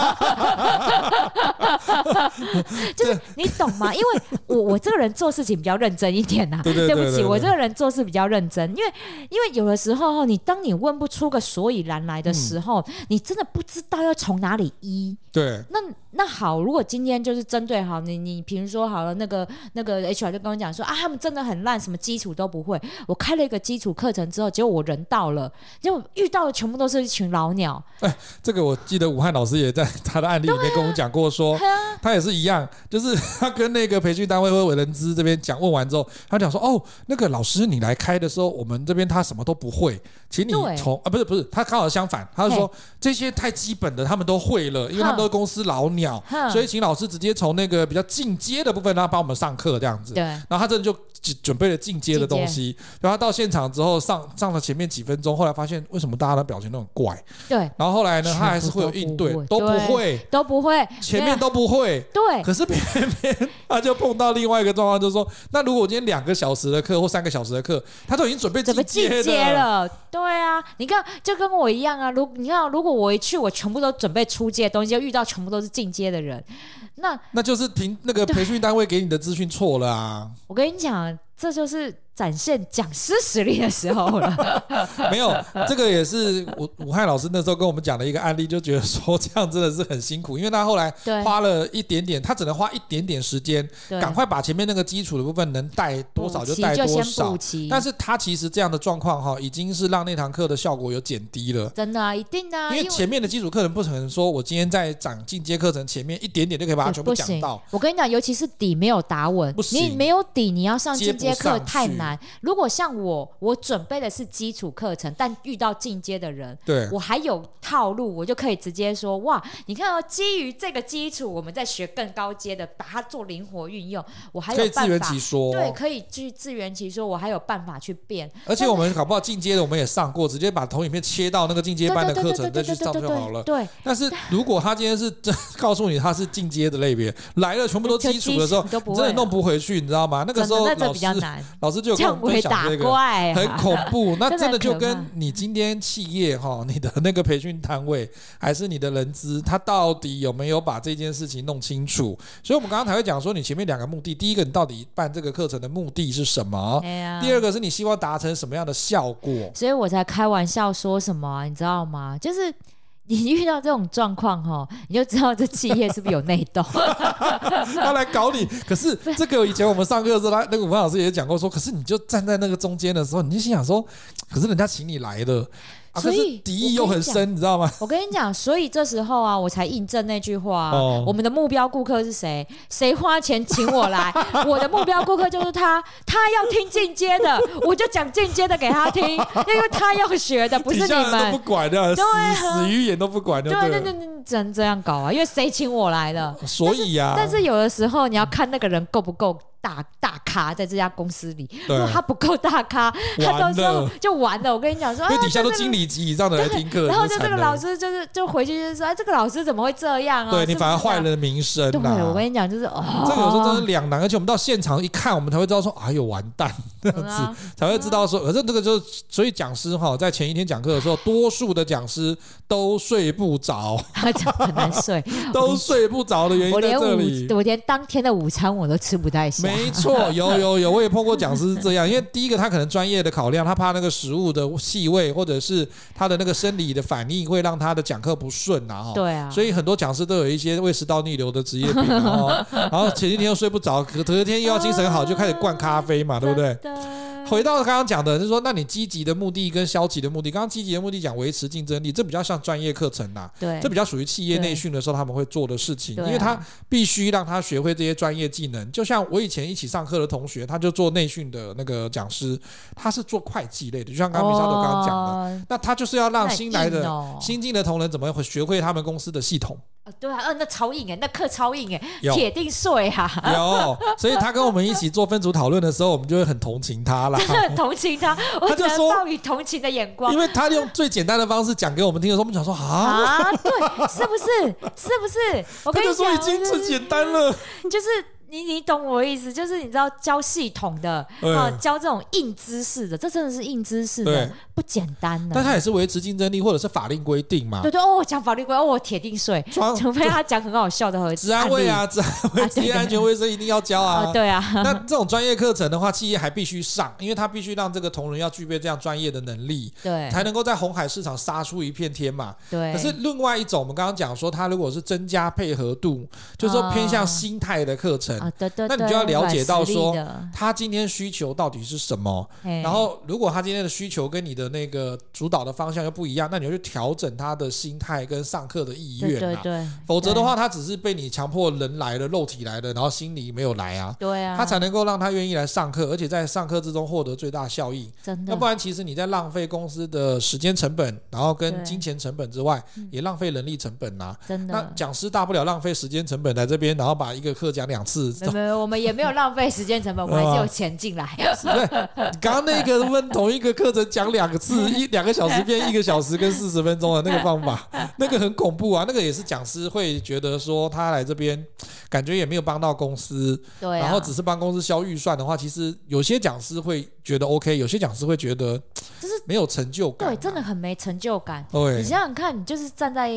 就是你懂吗？因为我我这个人做事情比较认真一点呐、啊。 对, 对, 对, 对, 对, 对不起， 我这个人做事比较认真，因为因为有的时候你当你问不出个所以然来的时候。嗯，你真的不知道要从哪里医。 对， 那那好，如果今天就是针对好你你比如说好了，那个那个 H R 就跟我讲说啊，他们真的很烂，什么基础都不会。我开了一个基础课程之后，结果我人到了，结果遇到的全部都是一群老鸟。 哎，这个我记得武汉老师也在他的案例里面跟我们讲过说，说、啊、他也是一样，就是他跟那个培训单位或委人资这边讲，问完之后，他讲说哦，那个老师你来开的时候，我们这边他什么都不会，请你从啊不是不是，他刚好相反，他就说这些太基本的他们都会了，因为他们都是公司老鸟，所以请老师直接从那个比较进阶的部分让他帮我们上课这样子。 对， 然后他真的就准备了进阶的东西，然后他到现场之后上上了前面几分钟，后来发现为什么大家的表情都很怪。 对， 然后后来呢，他还是会有应对，都不会， 都不会， 前面都不会。 对， 可是偏偏他就碰到另外一个状况，就是说，那如果我今天两个小时的课或三个小时的课，他都已经准备进阶了。对啊，你看就跟我一样啊。如你看，如果我一去，我全部都准备初阶的东西，就遇到全部都是进阶的人，那那就是凭那个培训单位给你的资讯错了啊。 我跟你讲，这就是展现讲师实力的时候了。 没有，这个也是武武汉老师那时候跟我们讲的一个案例，就觉得说这样真的是很辛苦，因为他后来花了一点点，他只能花一点点时间，赶快把前面那个基础的部分能带多少就带多少。但是他其实这样的状况哈，已经是让那堂课的效果有减低了。 真的啊，一定的、啊， 因为前面的基础课程不可能说我今天在讲进阶课程前面一点点就可以把它全部讲到。 我跟你讲，尤其是底没有打稳，你没有底，你要上进阶课太难。如果像我，我准备的是基础课程，但遇到进阶的人， 对， 我还有套路，我就可以直接说，哇，你看哦，基于这个基础，我们再学更高阶的，把它做灵活运用，我还有办法， 可以自圆其说， 对，可以去自圆其说，我还有办法去变。 而且我们搞不好进阶的我们也上过，直接把投影片切到那个进阶班的课程再去上就好了。 对， 但是如果他今天是真告诉你他是进阶的类别，来了全部都基础的时候，你真的弄不回去，你知道吗？那个时候老师老师就有跟我们分享这个，很恐怖。那真的就跟你今天企业哈，你的那个培训单位还是你的人资，他到底有没有把这件事情弄清楚？所以我们刚刚才会讲说，你前面两个目的，第一个你到底办这个课程的目的是什么？第二个是你希望达成什么样的效果？ 所以我才开玩笑说什么、啊，你知道吗？就是你遇到这种状况哈，你就知道这企业是不是有内斗。 他来搞你。可是这个以前我们上课的时候，他那个吴老师也讲过说，可是你就站在那个中间的时候，你就心想说，可是人家请你来的。啊、 所以敌意又很深，你知道吗？ 我跟你讲，所以这时候啊，我才印证那句话、啊哦、 我们的目标顾客是谁？谁花钱请我来？我的目标顾客就是他，他要听进阶的，我就讲进阶的给他听，因为他要学的，不是你们。底下人都不管的，对、啊，死死鱼眼都不管的，对， 对，那那只能这样搞啊，因为谁请我来的？ 所以呀、啊， 但是有的时候你要看那个人够不够。大大咖在这家公司里，如果他不够大咖，他到时候就完了。我跟你讲说， 因为底下都经理级以上的来听课， 然后就这个老师就是就回去就说，哎，这个老师怎么会这样啊？ 对，你反而坏了名声、啊。 对，我跟你讲就是哦， 这个有时候真的两难，而且我们到现场一看，我们才会知道说，哎呦完蛋这样子，啊、才会知道说，可是这个就所以讲师哈，在前一天讲课的时候，多数的讲师都睡不着， 很难睡， 都睡不着的原因在这里。 我连当天的午餐我都吃不太下。 没错，有。有有，我也碰过讲师是这样，因为第一个他可能专业的考量，他怕那个食物的气味或者是他的那个生理的反应会让他的讲课不顺啊， 对啊， 所以很多讲师都有一些胃食道逆流的职业病啊，然后前一天又睡不着，隔隔天又要精神好，就开始灌咖啡嘛，对不对？回到刚刚讲的，就是说，那你积极的目的跟消极的目的，刚刚积极的目的讲维持竞争力，这比较像专业课程啦， 对， 这比较属于企业内训的时候他们会做的事情，因为他必须让他学会这些专业技能。就像我以前一起上课的同学，他就做内训的那个讲师，他是做会计类的，就像刚刚米莎都刚刚讲的、哦，那他就是要让新来的、哦、新进的同仁怎么学会他们公司的系统。 呃、对啊，呃，那超硬哎，那课超硬哎，铁定睡啊。 有，所以他跟我们一起做分组讨论的时候，我们就会很同情他啦， 真的很同情他，我只能抱以同情的眼光， 因为他用最简单的方式讲给我们听的时候，我们讲说啊， 啊，对，是不是？是不是？我跟你讲， 他就说已经最简单了， 就是。你你懂我的意思，就是你知道教系统的啊，教这种硬知识的，这真的是硬知识的，不简单的。 但他也是维持竞争力，或者是法令规定嘛。 对对哦，讲法律规定，我铁定睡，除非他讲很好笑的和治安卫啊，治安卫、职业安全卫生一定要教啊。 啊对啊。 那这种专业课程的话，企业还必须上，因为他必须让这个同仁要具备这样专业的能力， 对， 才能够在红海市场杀出一片天嘛。 对。 可是另外一种，我们刚刚讲说，他如果是增加配合度，就是说偏向心态的课程， 啊对对那你就要了解到说他今天需求到底是什么，然后如果他今天的需求跟你的那个主导的方向又不一样，那你就去调整他的心态跟上课的意愿啊， 对对对， 否则的话他只是被你强迫人来了，肉体来了，然后心里没有来啊， 对啊， 他才能够让他愿意来上课，而且在上课之中获得最大效益， 真的， 要不然其实你在浪费公司的时间成本，然后跟金钱成本之外，也浪费人力成本啊，真的。那讲师大不了浪费时间成本来这边，然后把一个课讲两次， 没有没有，我们也没有浪费时间成本，我还是有钱进来。 对，刚刚那个问同一个课程讲两个次，一两个小时变一个小时跟四十分钟的那个方法，那个很恐怖啊！那个也是讲师会觉得说他来这边感觉也没有帮到公司， 对、啊， 然后只是帮公司消预算的话，其实有些讲师会觉得 OK， 有些讲师会觉得就是没有成就感、啊， 对，真的很没成就感。 对， 你想想看，你就是站在一个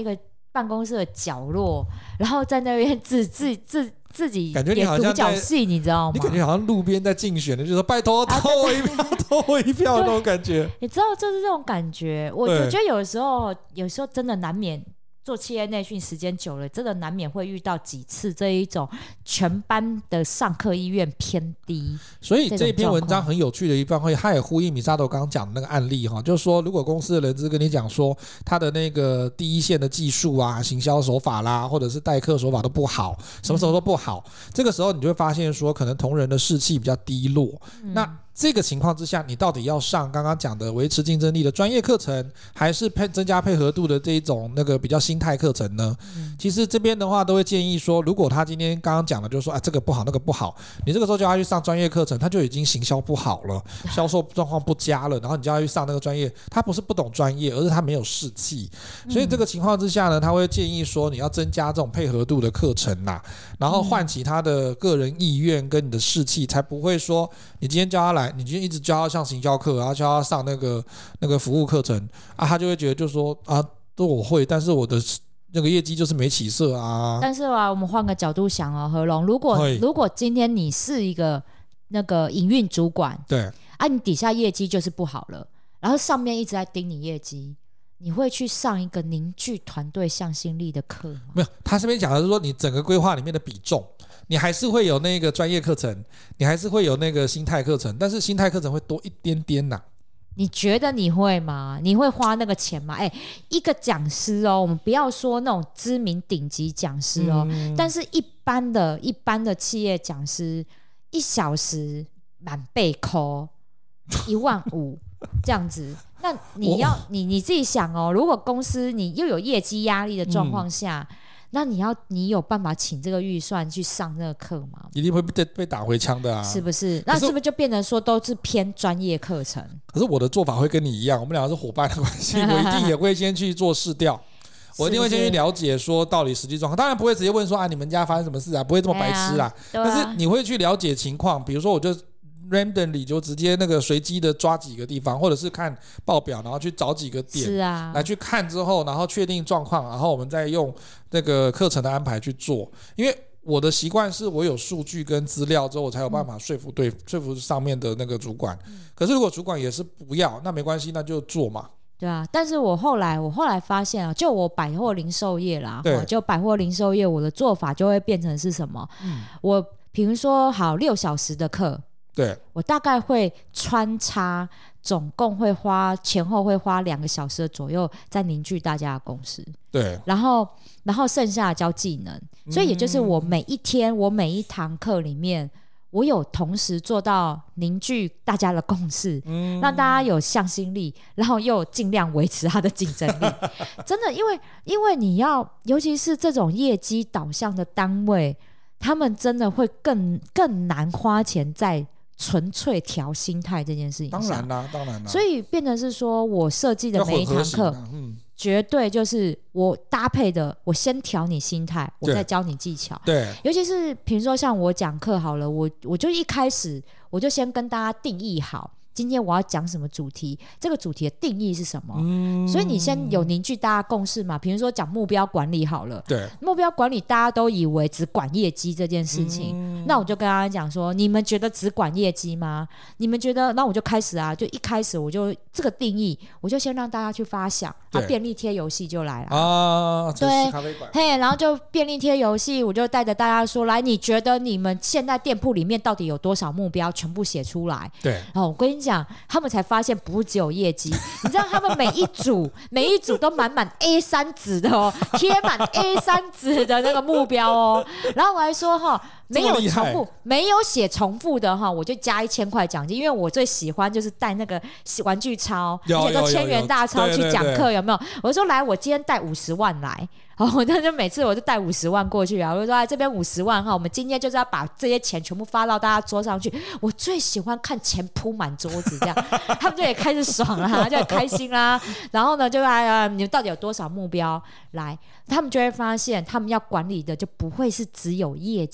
办公室的角落，然后在那边自自自自己感觉你好像独角戏，你知道吗？ 你感觉好像路边在竞选的，就是说拜托投我一票，投我一票那种感觉。 你知道就是这种感觉，我我觉得有时候有时候真的难免。做企业内训时间久了，真的难免会遇到几次这一种全班的上课意愿偏低。 所以这篇文章很有趣的一方面，它也呼应米沙头刚刚讲的那个案例哈，就是说如果公司的人资跟你讲说他的那个第一线的技术啊、行销手法啦，或者是代课手法都不好，什么时候都不好，嗯、这个时候你就会发现说，可能同仁的士气比较低落。嗯、那这个情况之下，你到底要上刚刚讲的维持竞争力的专业课程，还是配增加配合度的这一种那个比较心态课程呢？嗯、其实这边的话都会建议说，如果他今天刚刚讲的就是说啊这个不好那个不好，你这个时候叫他去上专业课程，他就已经行销不好了，销售状况不佳了，然后你叫他去上那个专业，他不是不懂专业，而是他没有士气。所以这个情况之下呢，他会建议说你要增加这种配合度的课程啦，然后唤起他的个人意愿跟你的士气，才不会说你今天叫他来。你就一直教他上行销课，然后教他上那个那个服务课程啊，他就会觉得就是说啊，都我会，但是我的那个业绩就是没起色啊。 但是啊，我们换个角度想哦，何龙，如果如果今天你是一个那个营运主管， 对啊，你底下业绩就是不好了，然后上面一直在盯你业绩，你会去上一个凝聚团队向心力的课吗？ 没有，他这边讲的是说你整个规划里面的比重。你还是会有那个专业课程，你还是会有那个心态课程，但是心态课程会多一点点呐、啊。 你觉得你会吗？你会花那个钱吗？哎，一个讲师哦，我们不要说那种知名顶级讲师哦，嗯、但是一般的一般的企业讲师，一小时满倍扣一万五这样子。那你要你你自己想哦，如果公司你又有业绩压力的状况下。嗯那你要你有办法请这个预算去上那个课吗？ 一定会被被打回枪的啊！ 是不是？那是不是就变成说都是偏专业课程？ 可是我的做法会跟你一样，我们两个是伙伴的关系，我一定也会先去做试调，我一定会先去了解说到底实际状况。当然不会直接问说啊你们家发生什么事啊，不会这么白痴啊。 对啊， 但是你会去了解情况，比如说我就。randomly 就直接那个随机的抓几个地方，或者是看报表，然后去找几个点， 是啊， 来去看之后，然后确定状况，然后我们再用那个课程的安排去做。因为我的习惯是我有数据跟资料之后，我才有办法说服对、嗯、说服上面的那个主管。嗯、可是如果主管也是不要，那没关系，那就做嘛。 对啊，但是我后来我后来发现啊，就我百货零售业啦，就百货零售业，我的做法就会变成是什么？嗯、我比如说好六小时的课。 对， 我大概会穿插，总共会花前后会花两个小时的左右，在凝聚大家的共识。 对， 然后然后剩下的教技能，所以也就是我每一天，我每一堂课里面，我有同时做到凝聚大家的共识，嗯、让大家有向心力，然后又尽量维持他的竞争力。真的，因为因为你要，尤其是这种业绩导向的单位，他们真的会更更难花钱在。纯粹调心态这件事情上， 当然啦，当然啦。 所以变成是说我设计的每一堂课，啊嗯、绝对就是我搭配的，我先调你心态，我再教你技巧。 对， 尤其是比如说像我讲课好了，我我就一开始我就先跟大家定义好。今天我要讲什么主题，这个主题的定义是什么、嗯、所以你先有凝聚大家共识嘛，比如说讲目标管理好了， 对， 目标管理大家都以为只管业绩这件事情、嗯、那我就跟大家讲说，你们觉得只管业绩吗？你们觉得，那我就开始啊，就一开始我就这个定义，我就先让大家去发想啊，便利贴游戏就来了啊， 对， 咖啡馆， 嘿，然后就便利贴游戏，我就带着大家说，来，你觉得你们现在店铺里面到底有多少目标，全部写出来。 对， 然后我跟你讲，他们才发现不是只有业绩，你知道他们每一组每一组都满满 A 三 纸的哦，贴满 A 三 纸的那个目标哦，然后我还说哈。没有重复，没有写重复的哈，我就加一千块奖金，因为我最喜欢就是带那个玩具钞，而且都千元大钞去讲课，有没有？我说来，我今天带五十万来，然后那就每次我就带五十万过去啊，我就说哎，这边五十万哈，我们今天就是要把这些钱全部发到大家桌上去。我最喜欢看钱铺满桌子这样，他们就也开始爽啦，就很开心啦。然后呢，就哎，你们到底有多少目标？来，他们就会发现，他们要管理的就不会是只有业绩这件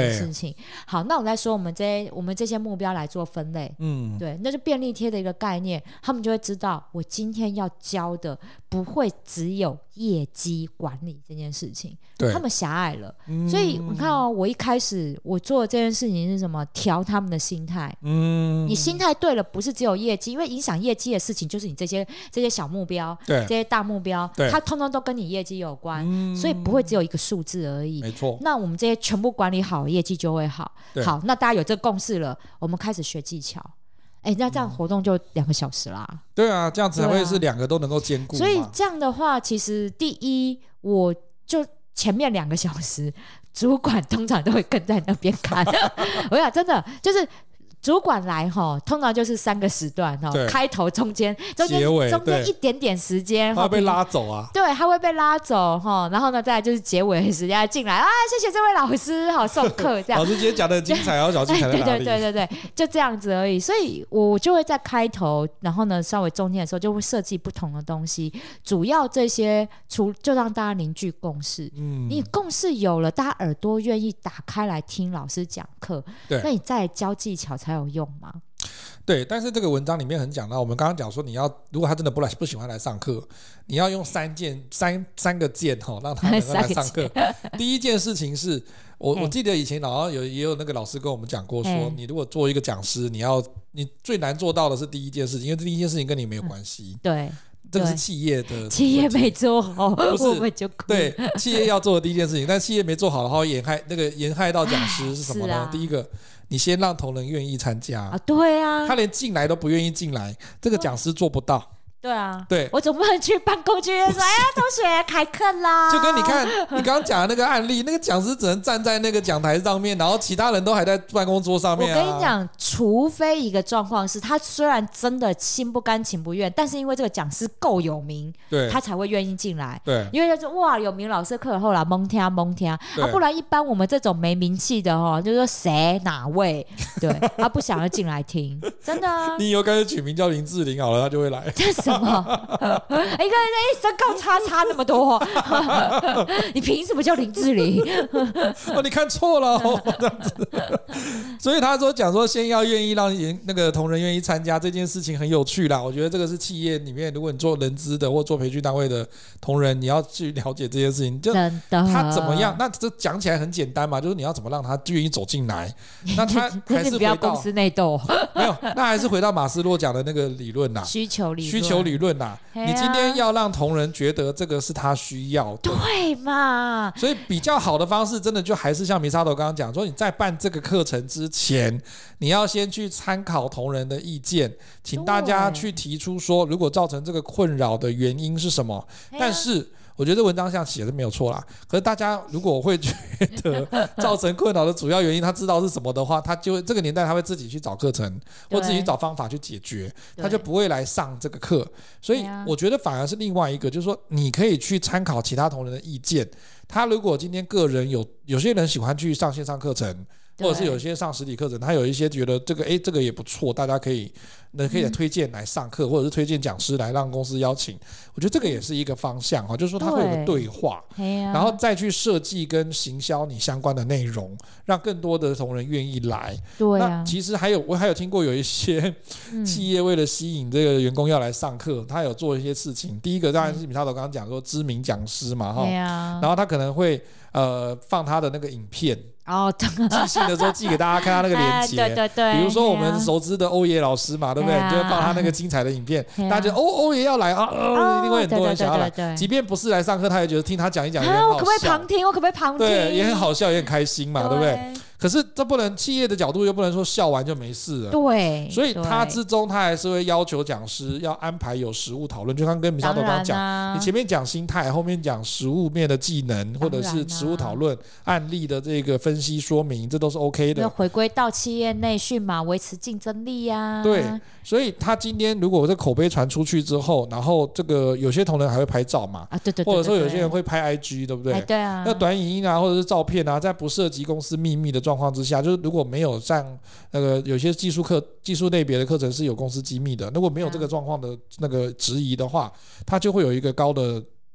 件事情。好，那我再说我们这我们这些目标来做分类，嗯，对，那就便利贴的一个概念，他们就会知道我今天要教的不会只有业绩管理这件事情，他们狭隘了、嗯、所以你看哦，我一开始我做的这件事情是什么？调他们的心态，嗯，你心态对了，不是只有业绩，因为影响业绩的事情就是你这些这些小目标，对，这些大目标，它通通都跟你业绩有关、嗯、所以不会只有一个数字而已，没错。那我们这些全部管理好，业绩就会好。好，那大家有这个共识了，我们开始学技巧。哎，那这样活动就两个小时啦、嗯、 对啊，这样子才会是两个都能够兼顾、啊、 所以这样的话，其实第一，我就前面两个小时主管通常都会跟在那边看我想真的就是主管来齁，通常就是三个时段齁，开头、中间、中间、中间一点点时间， 他会被拉走啊。 对，他会被拉走齁，然后呢，再来就是结尾的时间进来啊，谢谢这位老师，好送课这样。 老师今天讲的很精彩，然后小精彩在哪里？ 对对对对对，就这样子而已。所以我就会在开头，然后呢，稍微中间的时候就会设计不同的东西，主要这些除就让大家凝聚共识。嗯，你共识有了，大家耳朵愿意打开来听老师讲课，那你再教技巧才有用吗？ 对，但是这个文章里面很讲到，我们刚刚讲说，你要如果他真的不来不喜欢来上课，你要用三件三三个键哈，让他能够来上课。第一件事情是我我记得以前好像有也有那个老师跟我们讲过说，你如果做一个讲师，你要你最难做到的是第一件事情，因为第一件事情跟你没有关系。嗯、对。这个是企业的企业没做好， 不是我们就对企业要做的第一件事情，但企业没做好的话，延害那个延害到讲师是什么呢？啊、第一个，你先让同仁愿意参加啊，对啊，他连进来都不愿意进来，这个讲师做不到。 对啊， 对， 我总不能去办公区说，哎呀，同学开课啦。 就跟你看你刚刚讲的那个案例，那个讲师只能站在那个讲台上面，然后其他人都还在办公桌上面、啊。 我跟你讲，除非一个状况是他虽然真的心不甘情不愿，但是因为这个讲师够有名，对，他才会愿意进来。对，因为他说哇，有名老师课后来蒙听蒙听啊，不然一般我们这种没名气的哦，就说谁哪位，对，他不想要进来听，真的、啊。 你以后干脆取名叫林志玲好了，他就会来。 这什么？一个人一身高差差那么多，你凭什么叫林志玲？ 哦，你看错了、哦，这样子。所以他说讲说，先要愿意让那个同仁愿意参加这件事情很有趣啦。我觉得这个是企业里面，如果你做人资的或做培训单位的同仁，你要去了解这件事情。就他怎么样？那这讲起来很简单嘛，就是你要怎么让他愿意走进来。那他还是回到不要公司内斗， 没有，那还是回到马斯洛讲的那个理论啦， 需求理论， 需求理论啦。你今天要让同仁觉得这个是他需要的， 对嘛？ 所以比较好的方式，真的就还是像米沙头刚刚讲说，你在办这个课程之前，你要先去参考同仁的意见，请大家去提出说，如果造成这个困扰的原因是什么。但是我觉得文章上写的没有错啦，可是大家如果会觉得造成困扰的主要原因他知道是什么的话，他就这个年代他会自己去找课程或自己找方法去解决，他就不会来上这个课。所以我觉得反而是另外一个，就是说你可以去参考其他同仁的意见，他如果今天个人有有些人喜欢去上线上课程，或者是有些上实体课程，他有一些觉得这个哎这个也不错，大家可以那可以推荐来上课、嗯，或者是推荐讲师来让公司邀请。我觉得这个也是一个方向哈，就是说他会有个对话，对然后再去设计跟行销你相关的内容，让更多的同仁愿意来。对、啊，那其实还有我还有听过有一些企业为了吸引这个员工要来上课，他有做一些事情。第一个当然是米沙头刚刚讲说知名讲师嘛哈、啊，然后他可能会呃放他的那个影片。哦，寄信的时候寄给大家看他那个连结、哎、对对对，比如说我们熟知的欧爷老师嘛，对不对？哎、你就会放他那个精彩的影片，哎、大家觉得欧欧爷要来啊、哦，一定会很多人想要来。对对对对对，即便不是来上课，他也觉得听他讲一讲也很好笑。 我可不可以旁听？我可不可以旁听？ 对，也很好笑，也很开心嘛， 对, 对不对？可是这不能企业的角度又不能说笑完就没事了，对，所以他之中他还是会要求讲师要安排有实务讨论，就刚跟米沙头刚刚讲、啊，你前面讲心态，后面讲实务面的技能，或者是实务讨论、案例的这个分析说明，这都是 OK 的。要回归到企业内训嘛，维持竞争力啊。 对，所以他今天如果这口碑传出去之后，然后这个有些同仁还会拍照嘛，啊对对对对对，或者说有些人会拍 I G， 对不对？哎、对啊，那短影音啊，或者是照片啊，在不涉及公司秘密的状况之下，就是如果没有上那个有些技术课、技术类别的课程是有公司机密的，如果没有这个状况的那个质疑的话，它就会有一个高的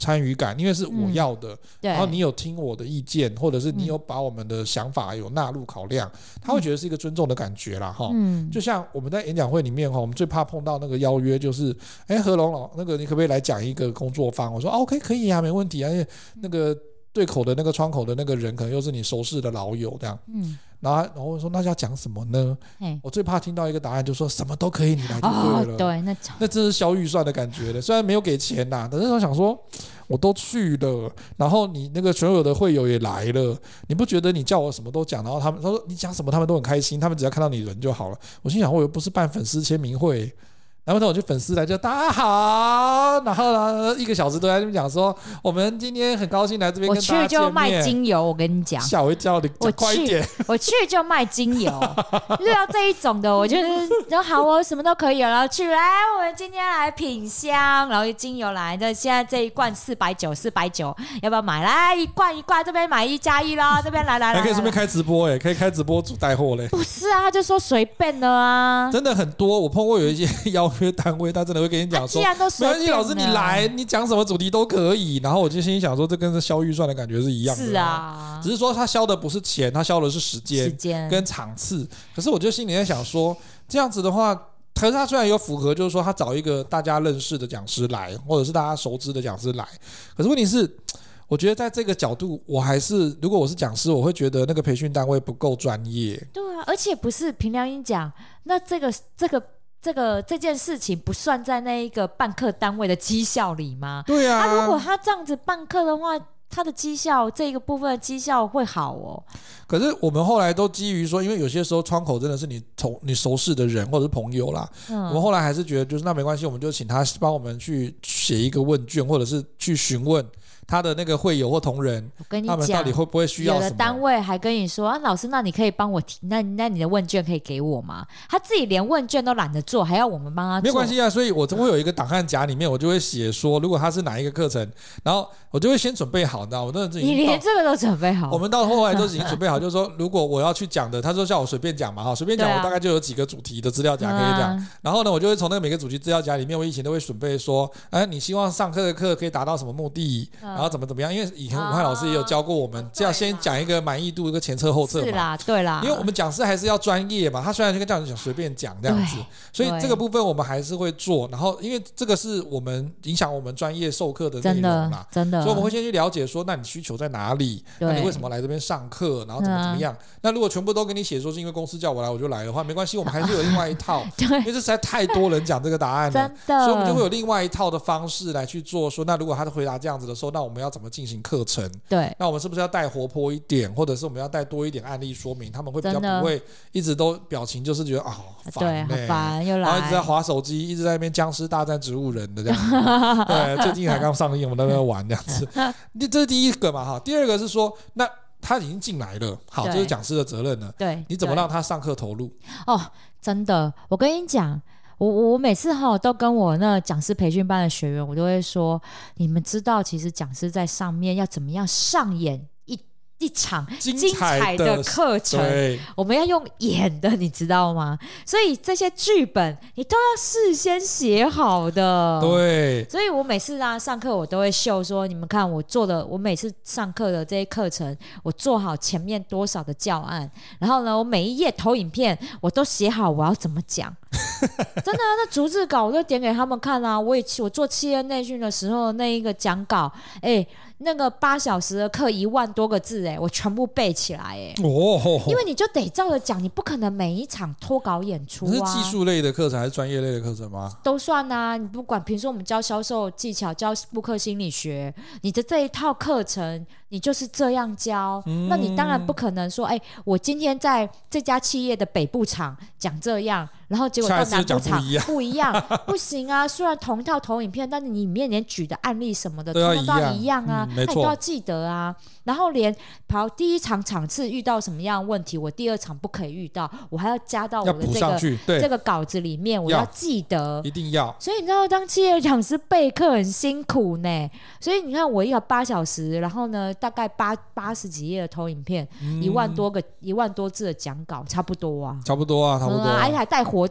参与感，因为是我要的、嗯、然后你有听我的意见，或者是你有把我们的想法有纳入考量、嗯、他会觉得是一个尊重的感觉啦、嗯、就像我们在演讲会里面我们最怕碰到那个邀约就是哎，何龙老那个你可不可以来讲一个工作坊，我说、啊、OK 可以啊没问题啊，因为那个对口的那个窗口的那个人可能又是你熟识的老友这样，嗯，然后然后我说那要讲什么呢？我最怕听到一个答案就说什么都可以你来就对了、哦、 对，那那真是消预算的感觉的，虽然没有给钱啦，但是我想说我都去了，然后你那个所有的会友也来了，你不觉得你叫我什么都讲，然后他们他说你讲什么他们都很开心，他们只要看到你人就好了，我心想我又不是办粉丝签名会，然后呢，我就粉丝来就大家好，然后呢，一个小时都在那边讲说，我们今天很高兴来这边跟大家见面。 我去就卖精油，我跟你讲， 吓我一跳，你讲快一点。 我去就卖精油，遇到这一种的，我就是说好，我什么都可以了，然后去来，我们今天来品香，然后精油来的，现在这一罐四百九，四百九，要不要买？来一罐一罐，这边买一加一啦，这边来来来， 还可以顺便开直播哎，可以开直播主带货嘞。 不是啊，他就说随便的啊， 真的很多，我碰过有一些邀。单位他真的会跟你讲说、啊、没关系老师你来你讲什么主题都可以，然后我就心里想说这跟消预算的感觉是一样的， 是啊， 只是说他消的不是钱，他消的是时间跟场次，可是我就心里在想说这样子的话，可是他虽然有符合就是说他找一个大家认识的讲师来或者是大家熟知的讲师来，可是问题是我觉得在这个角度我还是如果我是讲师我会觉得那个培训单位不够专业。 对啊，而且不是凭良心讲，那这个这个这个这件事情不算在那一个办课单位的绩效里吗？ 对啊， 他如果他这样子办课的话，他的绩效这个部分的绩效会好哦。 可是我们后来都基于说，因为有些时候窗口真的是你从你熟识的人或者是朋友啦、嗯，我们后来还是觉得就是那没关系，我们就请他帮我们去写一个问卷，或者是去询问他的那个会友或同仁， 我跟你讲，他们到底会不会需要什么？ 有的单位还跟你说啊，老师，那你可以帮我提，那那你的问卷可以给我吗？他自己连问卷都懒得做，还要我们帮他做。 没有关系啊，所以我会有一个档案夹里面，我就会写说，如果他是哪一个课程，然后我就会先准备好，你知道，我真的自己。 你连这个都准备好？ 我们到后来都已经准备好，就是说，如果我要去讲的，他说叫我随便讲嘛，哈，随便讲，我大概就有几个主题的资料夹可以讲。啊、然后呢，我就会从那个每个主题资料夹里面，我以前都会准备说，哎，你希望上课的课可以达到什么目的，嗯、然后怎么怎么样，因为以前武汉老师也有教过我们，这样先讲一个满意度，一个前测后测嘛。 是啦，对啦。 因为我们讲师还是要专业嘛，他虽然就跟这样讲随便讲这样子，所以这个部分我们还是会做。然后因为这个是我们影响我们专业授课的内容啦， 真的，真的。 所以我们会先去了解说，那你需求在哪里？那你为什么来这边上课？然后怎么怎么样？嗯、那如果全部都跟你写说是因为公司叫我来我就来的话，没关系，我们还是有另外一套。因为这实在太多人讲这个答案了， 真的。 所以我们就会有另外一套的方式来去做。说那如果他的回答这样子的时候，那我们要怎么进行课程？ 对。 那我们是不是要带活泼一点，或者是我们要带多一点案例说明，他们会比较不会一直都表情就是觉得啊好烦、欸， 对，好烦又来， 然后一直在滑手机，一直在那边僵尸大战植物人的这样子。对，最近才刚上映，我们都在玩这样子。这是第一个嘛哈，第二个是说那。他已经进来了，好，这是讲师的责任了。 对， 你怎么让他上课投入？ 哦，真的，我跟你讲，我我每次哈都跟我那讲师培训班的学员，我都会说，你们知道，其实讲师在上面要怎么样上演一一场精彩的课程，我们要用演的，你知道吗？所以这些剧本你都要事先写好的。 对， 所以我每次啊上课我都会秀说，你们看我做的，我每次上课的这些课程，我做好前面多少的教案，然后呢，我每一页投影片我都写好我要怎么讲。真的啊，那逐字稿我就点给他们看啊。我也我做企业内训的时候，那一个讲稿，哎，那个八小时的课一万多个字，哎，我全部背起来，哎，哦，因为你就得照着讲，你不可能每一场脱稿演出啊。 是技术类的课程还是专业类的课程吗？ 都算啊，你不管，比如说我们教销售技巧，教顾客心理学，你的这一套课程。你就是这样教、嗯、那你当然不可能说哎，我今天在这家企业的北部厂讲这样，然后结果到南部厂不一样不行啊，虽然同一套投影片，但是你里面连举的案例什么的都要一样啊、嗯、那你都要记得啊，然后连跑第一场场次遇到什么样的问题，我第二场不可以遇到，我还要加到我的这个这个稿子里面，我要记得，一定要。所以你知道当企业讲师备课很辛苦呢，所以你看我一个八小时，然后呢大概八八十几页的投影片、嗯、一万多个一万多字的讲稿，差不多啊， 差不多啊，差不多、啊。 而且、嗯啊、还带活动，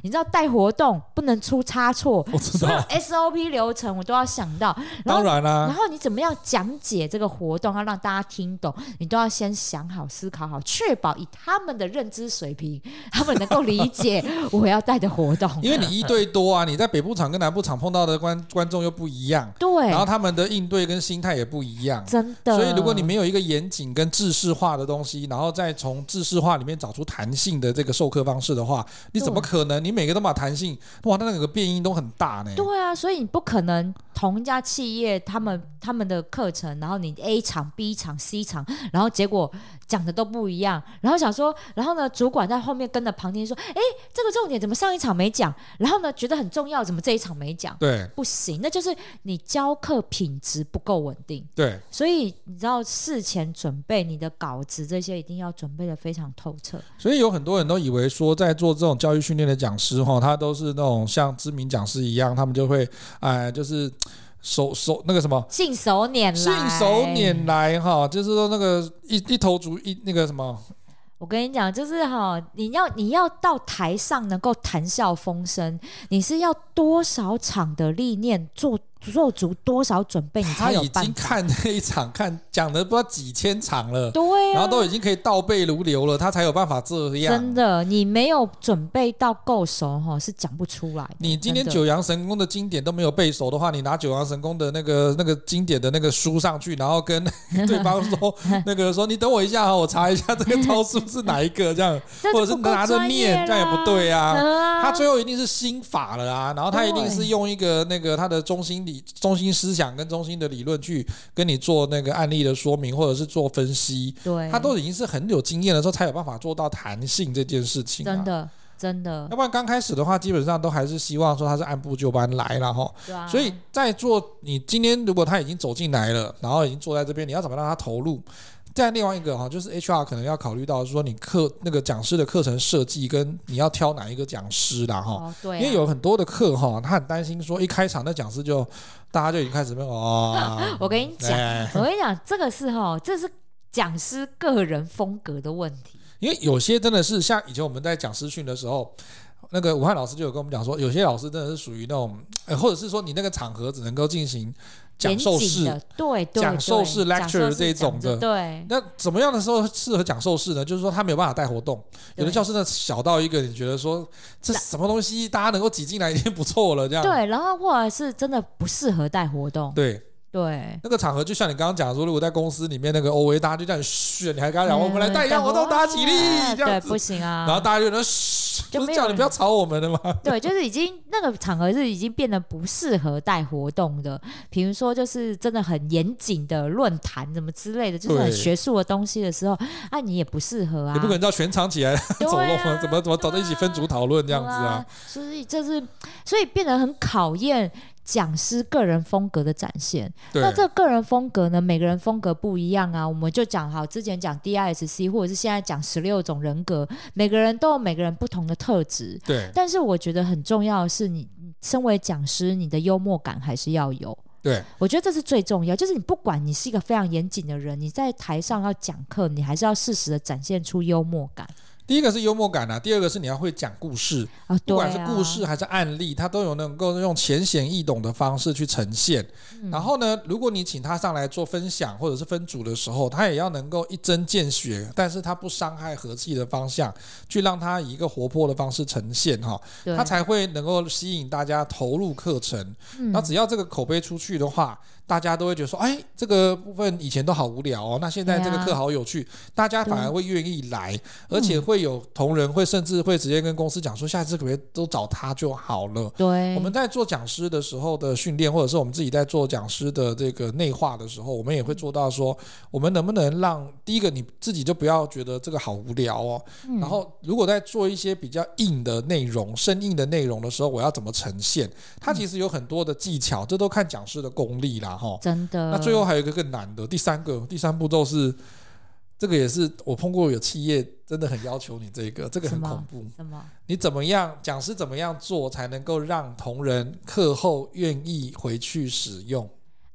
你知道带活动不能出差错， 我知道所有 S O P 流程我都要想到。 当然啦、啊， 然后你怎么样讲解这个活动，要让大家听懂，你都要先想好、思考好，确保以他们的认知水平，他们能够理解我要带的活动。 因为你一对多啊，你在北部场跟南部场碰到的观观众又不一样， 对， 然后他们的应对跟心态也不一样， 真的。 所以如果你没有一个严谨跟制式化的东西，然后再从制式化里面找出弹性的这个授课方式的话，你怎么可能？你每个都把弹性，哇，那个变音都很大呢。 对啊，所以你不可能同一家企业他们他们的课程，然后你 A 场、B 场、C 场，然后结果讲的都不一样，然后想说，然后呢，主管在后面跟着旁听说，哎，这个重点怎么上一场没讲？然后呢，觉得很重要，怎么这一场没讲？ 对， 不行，那就是你教课品质不够稳定。 对， 所以你知道事前准备你的稿子这些一定要准备的非常透彻。 所以有很多人都以为说，在做这种教育训练的讲师哈，他都是那种像知名讲师一样，他们就会哎，就是手手那个什么信手拈来， 信手拈来哈，就是说那个一一头足一那个什么。 我跟你讲，就是哈，你要你要到台上能够谈笑风生，你是要多少场的历练做做足多少准备，你才有办法。 他已经看那一场看讲的不知道几千场了， 对、啊， 然后都已经可以倒背如流了，他才有办法这样。 真的，你没有准备到够熟哈，是讲不出来的。 你今天九阳神功的经典都没有背熟的话，你拿九阳神功的那个那个经典的那个书上去，然后跟对方说那个说你等我一下哈，我查一下这个招数是哪一个这样，或者是拿着念，这样也不对啊。啊他最后一定是心法了啊，然后他一定是用一个那个他的中心理、中心思想跟中心的理论去跟你做那个案例的说明，或者是做分析。 对， 他都已经是很有经验的时候，才有办法做到弹性这件事情、啊。 真的。真的， 要不然刚开始的话，基本上都还是希望说他是按部就班来了哈。 啊、 所以在做你今天如果他已经走进来了，然后已经坐在这边，你要怎么让他投入？再另外一个哈，就是 H R 可能要考虑到说你课那个讲师的课程设计跟你要挑哪一个讲师啦哈、 哦对啊， 因为有很多的课哈，他很担心说一开场那讲师就大家就已经开始哦。 我跟你讲，我跟你讲，这个是哈，这是讲师个人风格的问题。 因为有些真的是像以前我们在讲师训的时候，那个武汉老师就有跟我们讲说，有些老师真的是属于那种、呃、或者是说你那个场合只能够进行讲授式， 对对， 讲授式 lecture 这种的， 对。 那怎么样的时候适合讲授式呢？就是说他没有办法带活动，有的教室呢小到一个，你觉得说这什么东西，大家能够挤进来已经不错了，这样。 对，然后或者是真的不适合带活动， 对。 对， 那个场合就像你刚刚讲说，如果在公司里面那个 O A， 大家就这样嘘，你还跟他讲、嗯、我们来带一下活动，大家起立，这样子对，不行啊。 然后大家就能嘘，就不是叫你不要吵我们的吗？ 对，就是已经那个场合是已经变得不适合带活动的，比如说就是真的很严谨的论坛什么之类的，就是很学术的东西的时候，啊，你也不适合啊。 你不可能叫全场起来走动啊，怎么怎么走到一起分组讨论这样子啊？ 啊所以这是，所以变得很考验讲师个人风格的展现。那这个人风格呢，每个人风格不一样啊。我们就讲好，之前讲 D I S C， 或者是现在讲十六种人格，每个人都有每个人不同的特质。 对。 但是我觉得很重要的是你，你身为讲师，你的幽默感还是要有。 对， 我觉得这是最重要，就是你不管你是一个非常严谨的人，你在台上要讲课，你还是要适时的展现出幽默感。 第一个是幽默感啊，第二个是你要会讲故事、 哦、 不管是故事还是案例，它都有能够用浅显易懂的方式去呈现、嗯、然后呢，如果你请他上来做分享或者是分组的时候，他也要能够一针见血，但是他不伤害和气的方向去让他以一个活泼的方式呈现，他才会能够吸引大家投入课程、嗯、那只要这个口碑出去的话，大家都会觉得说，哎，这个部分以前都好无聊哦，那现在这个课好有趣、啊、大家反而会愿意来，而且会有同仁会甚至会直接跟公司讲说，下次可不可以都找他就好了。 对， 我们在做讲师的时候的训练，或者是我们自己在做讲师的这个内化的时候，我们也会做到说，我们能不能让第一个你自己就不要觉得这个好无聊哦、嗯、然后如果在做一些比较硬的内容生硬的内容的时候，我要怎么呈现，它其实有很多的技巧，这都看讲师的功力啦。 真的。 那最后还有一个更难的，第三个第三步骤是，这个也是我碰过有企业真的很要求你这个，这个很恐怖。 什么？ 你怎么样，讲师怎么样做才能够让同仁课后愿意回去使用？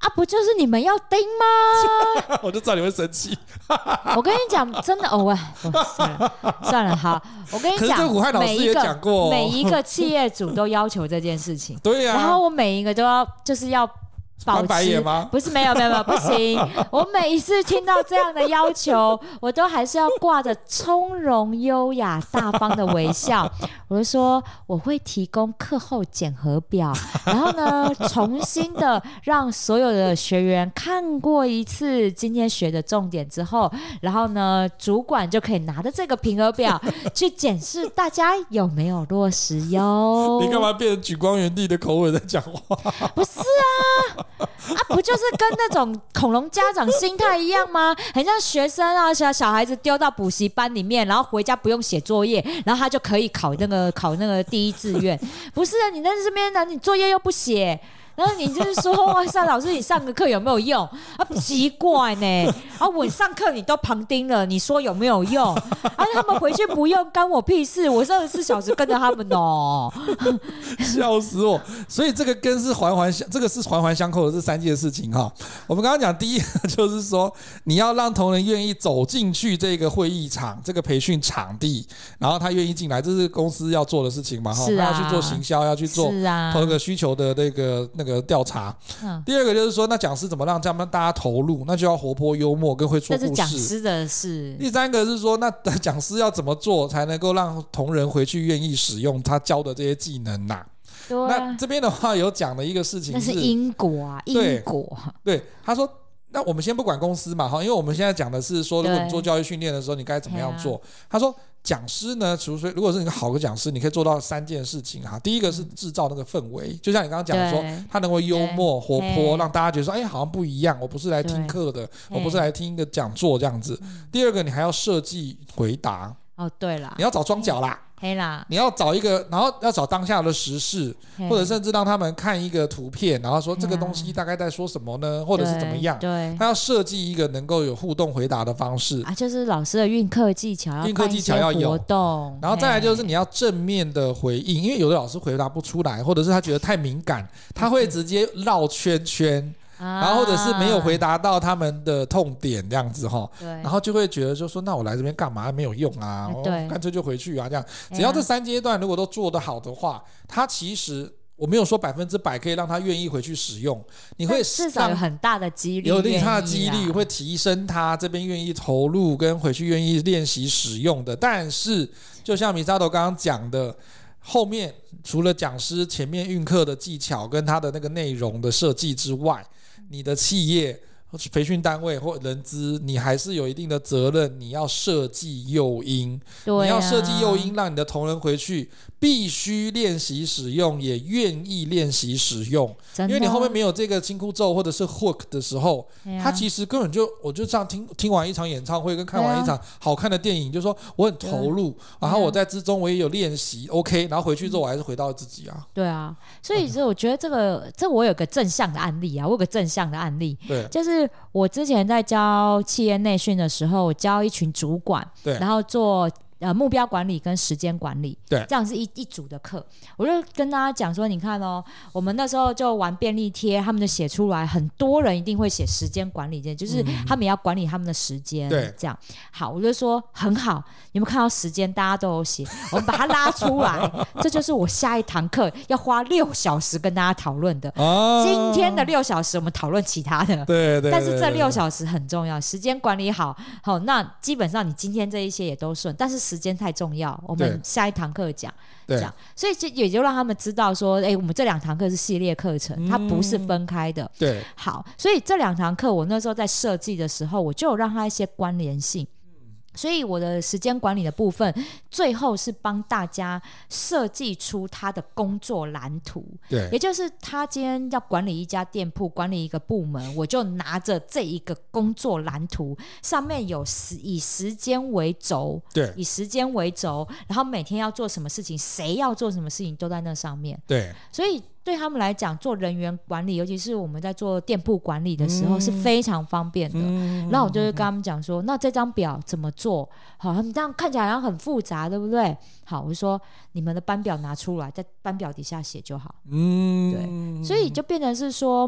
啊，不就是你们要盯吗？ 我就知道你会生气。 我跟你讲，真的，哦喂，算了算了，好，我跟你讲， 可是这武汉老师也讲过、哦， 每一个企业主都要求这件事情。 对呀、啊， 然后我每一个都要，就是要。保持翻白眼吗？ 不是，没有没有没有，不行！我每一次听到这样的要求，我都还是要挂着从容、优雅、大方的微笑。我就说我会提供课后检核表，然后呢，重新的让所有的学员看过一次今天学的重点之后，然后呢，主管就可以拿着这个评核表去检视大家有没有落实哟。 你干嘛变成举光原地的口吻在讲话？ 不是啊。啊，不就是跟那种恐龙家长心态一样吗？很像学生啊，小小孩子丢到补习班里面，然后回家不用写作业，然后他就可以考那个考那个第一志愿。不是啊，你在这边呢，你作业又不写。然后你就是说，哇塞，老师你上个课有没有用？啊，奇怪呢。啊，我上课你都旁听了，你说有没有用？啊，他们回去不用，干我屁事！我是二十四小时跟着他们哦。 笑死我！所以这个跟是环环相，这个是环环相扣的这三件事情哈。我们刚刚讲第一个就是说，你要让同仁愿意走进去这个会议场、这个培训场地，然后他愿意进来，这是公司要做的事情嘛？哈、 啊， 他要去做行销，要去做同个需求的那个那个。调查、嗯、第二个就是说，那讲师怎么让这样大家投入，那就要活泼幽默跟会说故事， 这是讲师的事。 第三个是说，那讲师要怎么做才能够让同仁回去愿意使用他教的这些技能啊？ 对啊， 那这边的话有讲的一个事情是， 那是因果啊，因果。 对，他说那我们先不管公司嘛，因为我们现在讲的是说，如果你做教育训练的时候，你该怎么样做？他说讲师呢，除非如果是一个好的讲师，你可以做到三件事情哈。第一个是制造那个氛围，就像你刚刚讲的说，他能够幽默活泼，让大家觉得说，哎，好像不一样，我不是来听课的，我不是来听一个讲座这样子。第二个，你还要设计回答。 哦，对啦， 你要找庄脚啦。 黑啦， 你要找一个，然后要找当下的时事，或者甚至让他们看一个图片，然后说这个东西大概在说什么呢，或者是怎么样？ 对， 他要设计一个能够有互动回答的方式啊，就是老师的运课技巧， 运课技巧要有活动， 然后再来就是你要正面的回应，因为有的老师回答不出来，或者是他觉得太敏感，他会直接绕圈圈。然后或者是没有回答到他们的痛点这样子哈，然后就会觉得就说那我来这边干嘛没有用啊，干脆就回去啊这样。只要这三阶段如果都做得好的话，他其实我没有说百分之百可以让他愿意回去使用，你会至少有很大的几率， 有很大的几率会提升他这边愿意投入跟回去愿意练习使用的。但是就像米沙头刚刚讲的，后面除了讲师前面运课的技巧跟他的那个内容的设计之外，你的企业培训单位或人资，你还是有一定的责任，你要设计诱因、啊、你要设计诱因让你的同仁回去必须练习使用，也愿意练习使用，因为你后面没有这个紧箍咒或者是 hook 的时候、啊、他其实根本就我就这样 听, 听完一场演唱会跟看完一场好看的电影、啊、就说我很投入、啊、然后我在之中我也有练习、啊、OK， 然后回去之后我还是回到自己啊。 对啊，所以我觉得这个这我有个正向的案例啊，我有个正向的案例， 对， 就是我之前在教企业内训的时候，我教一群主管， 对， 然后做呃目标管理跟时间管理， 对， 这样是一一组的课。我就跟大家讲说，你看哦，我们那时候就玩便利贴，他们就写出来，很多人一定会写时间管理，就是他们也要管理他们的时间，对、嗯，这样好，我就说很好，有没有看到时间？大家都有写，我们把它拉出来，这就是我下一堂课要花六小时跟大家讨论的。哦、今天的六小时我们讨论其他的， 对 对, 对, 对, 对， 但是这六小时很重要，时间管理好，好，那基本上你今天这一些也都顺，但是时间太重要，我们下一堂课讲讲，所以也就让他们知道说，哎，我们这两堂课是系列课程、嗯，它不是分开的。 对， 好，所以这两堂课我那时候在设计的时候，我就有让它一些关联性。所以我的时间管理的部分最后是帮大家设计出他的工作蓝图， 对， 也就是他今天要管理一家店铺，管理一个部门，我就拿着这一个工作蓝图，上面有以时间为轴， 对， 以时间为轴，然后每天要做什么事情，谁要做什么事情都在那上面， 对， 所以对他们来讲，做人员管理，尤其是我们在做店铺管理的时候、嗯、是非常方便的、嗯、然后我就会跟他们讲说、嗯、那这张表怎么做好，他们这样看起来好像很复杂，对不对？好，我就说你们的班表拿出来，在班表底下写就好。嗯，对，所以就变成是说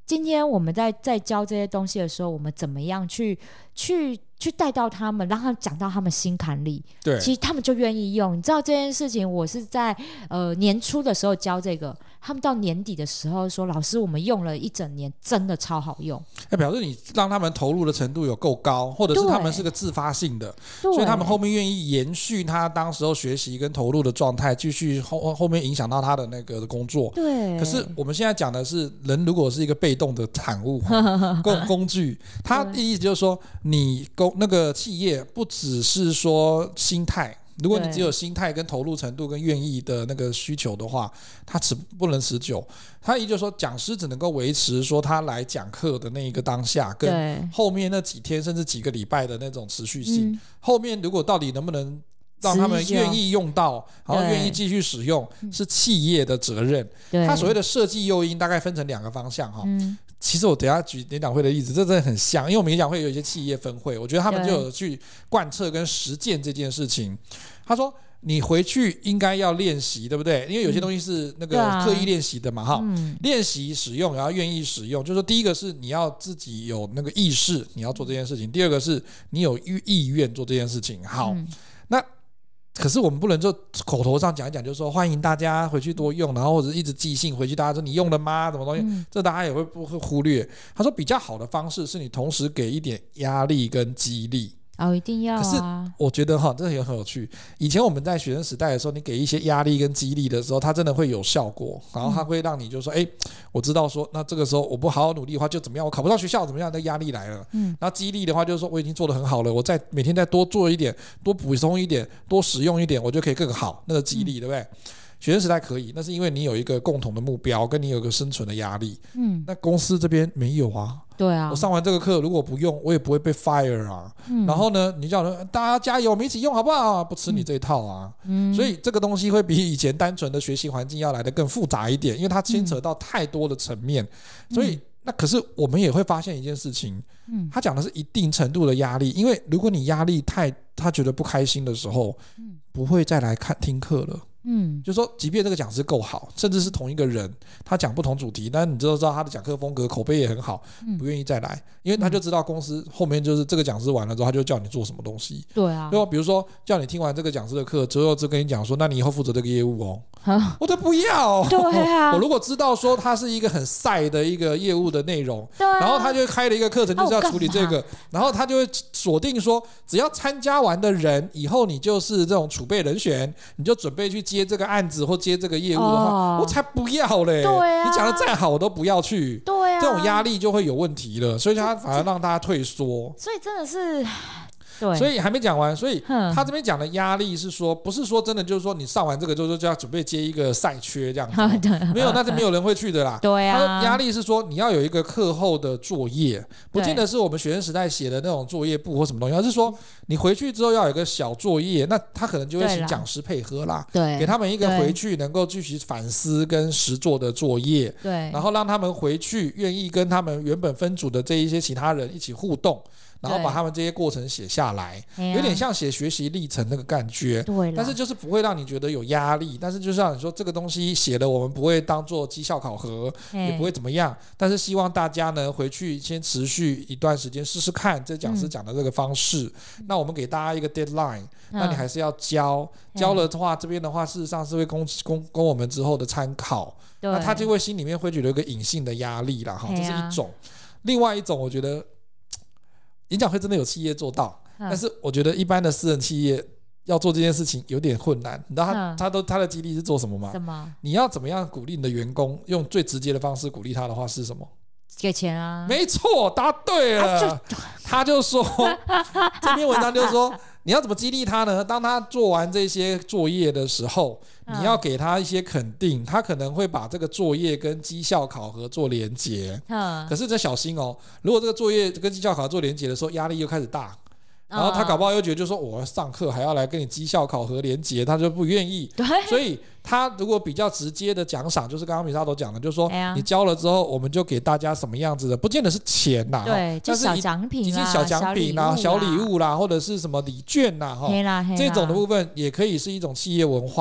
今天我们在在教这些东西的时候，我们怎么样去去去带到他们，让他们讲到他们心坎里， 对， 其实他们就愿意用。你知道这件事情，我是在呃年初的时候教这个，他们到年底的时候说，老师我们用了一整年，真的超好用。 那表示你让他们投入的程度有够高，或者是他们是个自发性的，所以他们后面愿意延续他当时候学习跟投入的状态，继续 后, 后面影响到他的那个工作。 对。 可是我们现在讲的是，人如果是一个被动的产物工工具，他的意思就是说，你工那个企业不只是说心态。如果你只有心态跟投入程度跟愿意的那个需求的话，它持不能持久。他也就是说，讲师只能够维持说他来讲课的那一个当下，跟后面那几天甚至几个礼拜的那种持续性。嗯、后面如果到底能不能让他们愿意用到，然后愿意继续使用，是企业的责任。他所谓的设计诱因大概分成两个方向哈。嗯，其实我等一下举演讲会的例子，这真的很像，因为我们演讲会有一些企业分会，我觉得他们就有去贯彻跟实践这件事情。他说你回去应该要练习，对不对？因为有些东西是那个刻意练习的嘛，哈、嗯，练习使用，然后愿意使用。就是说，第一个是你要自己有那个意识，你要做这件事情；第二个是你有意愿做这件事情。好，嗯、那可是我们不能就口头上讲一讲，就是说欢迎大家回去多用，然后或者一直寄信回去，大家说你用了吗？什么东西？嗯、这大家也会不会忽略？他说比较好的方式是你同时给一点压力跟激励。 哦，一定要啊！ 可是我觉得哈，这也很有趣。以前我们在学生时代的时候，你给一些压力跟激励的时候，它真的会有效果，然后它会让你就说，哎、嗯，我知道说，那这个时候我不好好努力的话，就怎么样？我考不到学校怎么样？那压力来了。嗯。然后激励的话，就是说我已经做得很好了，我再每天再多做一点，多补充一点，多使用一点，我就可以更好。那个激励，嗯、对不对？学生时代可以，那是因为你有一个共同的目标，跟你有一个生存的压力。嗯。那公司这边没有啊。 对啊， 我上完这个课如果不用，我也不会被 fire 啊。嗯、然后呢，你叫人大家加油，我们一起用好不好？不吃你这一套啊。嗯、所以这个东西会比以前单纯的学习环境要来得更复杂一点，因为它牵扯到太多的层面。嗯、所以那可是我们也会发现一件事情，嗯、他讲的是一定程度的压力，因为如果你压力太，他觉得不开心的时候，嗯、不会再来看听课了。嗯，就说即便这个讲师够好，甚至是同一个人，他讲不同主题，但你知道他的讲课风格口碑也很好，不愿意再来，因为他就知道公司后面就是这个讲师完了之后，他就叫你做什么东西。对啊，就比如说叫你听完这个讲师的课之后，就跟你讲说，那你以后负责这个业务哦。我都不要。对啊，我如果知道说他是一个很晒的一个业务的内容，对啊、然后他就开了一个课程就是要处理这个，然后他就会锁定说，只要参加完的人，以后你就是这种储备人选，你就准备去接这个案子或接这个业务的话，哦、我才不要嘞！对啊、你讲的再好，我都不要去。对啊，这种压力就会有问题了，所以他反而让大家退缩。 所以真的是。对， 所以还没讲完，所以他这边讲的压力是说，不是说真的就是说你上完这个之后就要准备接一个赛缺这样子，没有，那是没有人会去的啦。对啊，他说压力是说你要有一个课后的作业，不见得是我们学生时代写的那种作业簿或什么东西，而是说你回去之后要有一个小作业，那他可能就会请讲师配合啦，对，给他们一个回去能够继续反思跟实作的作业，对，然后让他们回去愿意跟他们原本分组的这一些其他人一起互动。然后把他们这些过程写下来，有点像写学习历程那个感觉，但是就是不会让你觉得有压力，但是就像你说这个东西写了我们不会当做绩效考核，也不会怎么样，但是希望大家呢回去先持续一段时间试试看这讲师讲的这个方式，嗯、那我们给大家一个 deadline，嗯、那你还是要教，教了的话这边的话事实上是会供供供我们之后的参考，那他就会心里面会觉得有一个隐性的压力啦，这是一种，另外一种我觉得演讲会真的有企业做到，嗯、但是我觉得一般的私人企业要做这件事情有点困难。你知道他、嗯、他都他的激励是做什么吗？什么？你要怎么样鼓励你的员工？用最直接的方式鼓励他的话是什么？ 给钱啊！ 没错，答对了。啊、就他就说这篇文章就是说你要怎么激励他呢？当他做完这些作业的时候，你要给他一些肯定，他可能会把这个作业跟绩效考核做连结。嗯、可是这小心哦，如果这个作业跟绩效考核做连结的时候，压力又开始大。然后他搞不好又觉得就是说我上课还要来跟你绩效考核连结，他就不愿意。对，所以他如果比较直接的奖赏，就是刚刚米莎都讲的，就是说你教了之后，我们就给大家什么样子的，不见得是钱呐，对， 就小奖品啦、 小奖品啦、小礼物啦，或者是什么礼券啦，哈，这种的部分也可以是一种企业文化。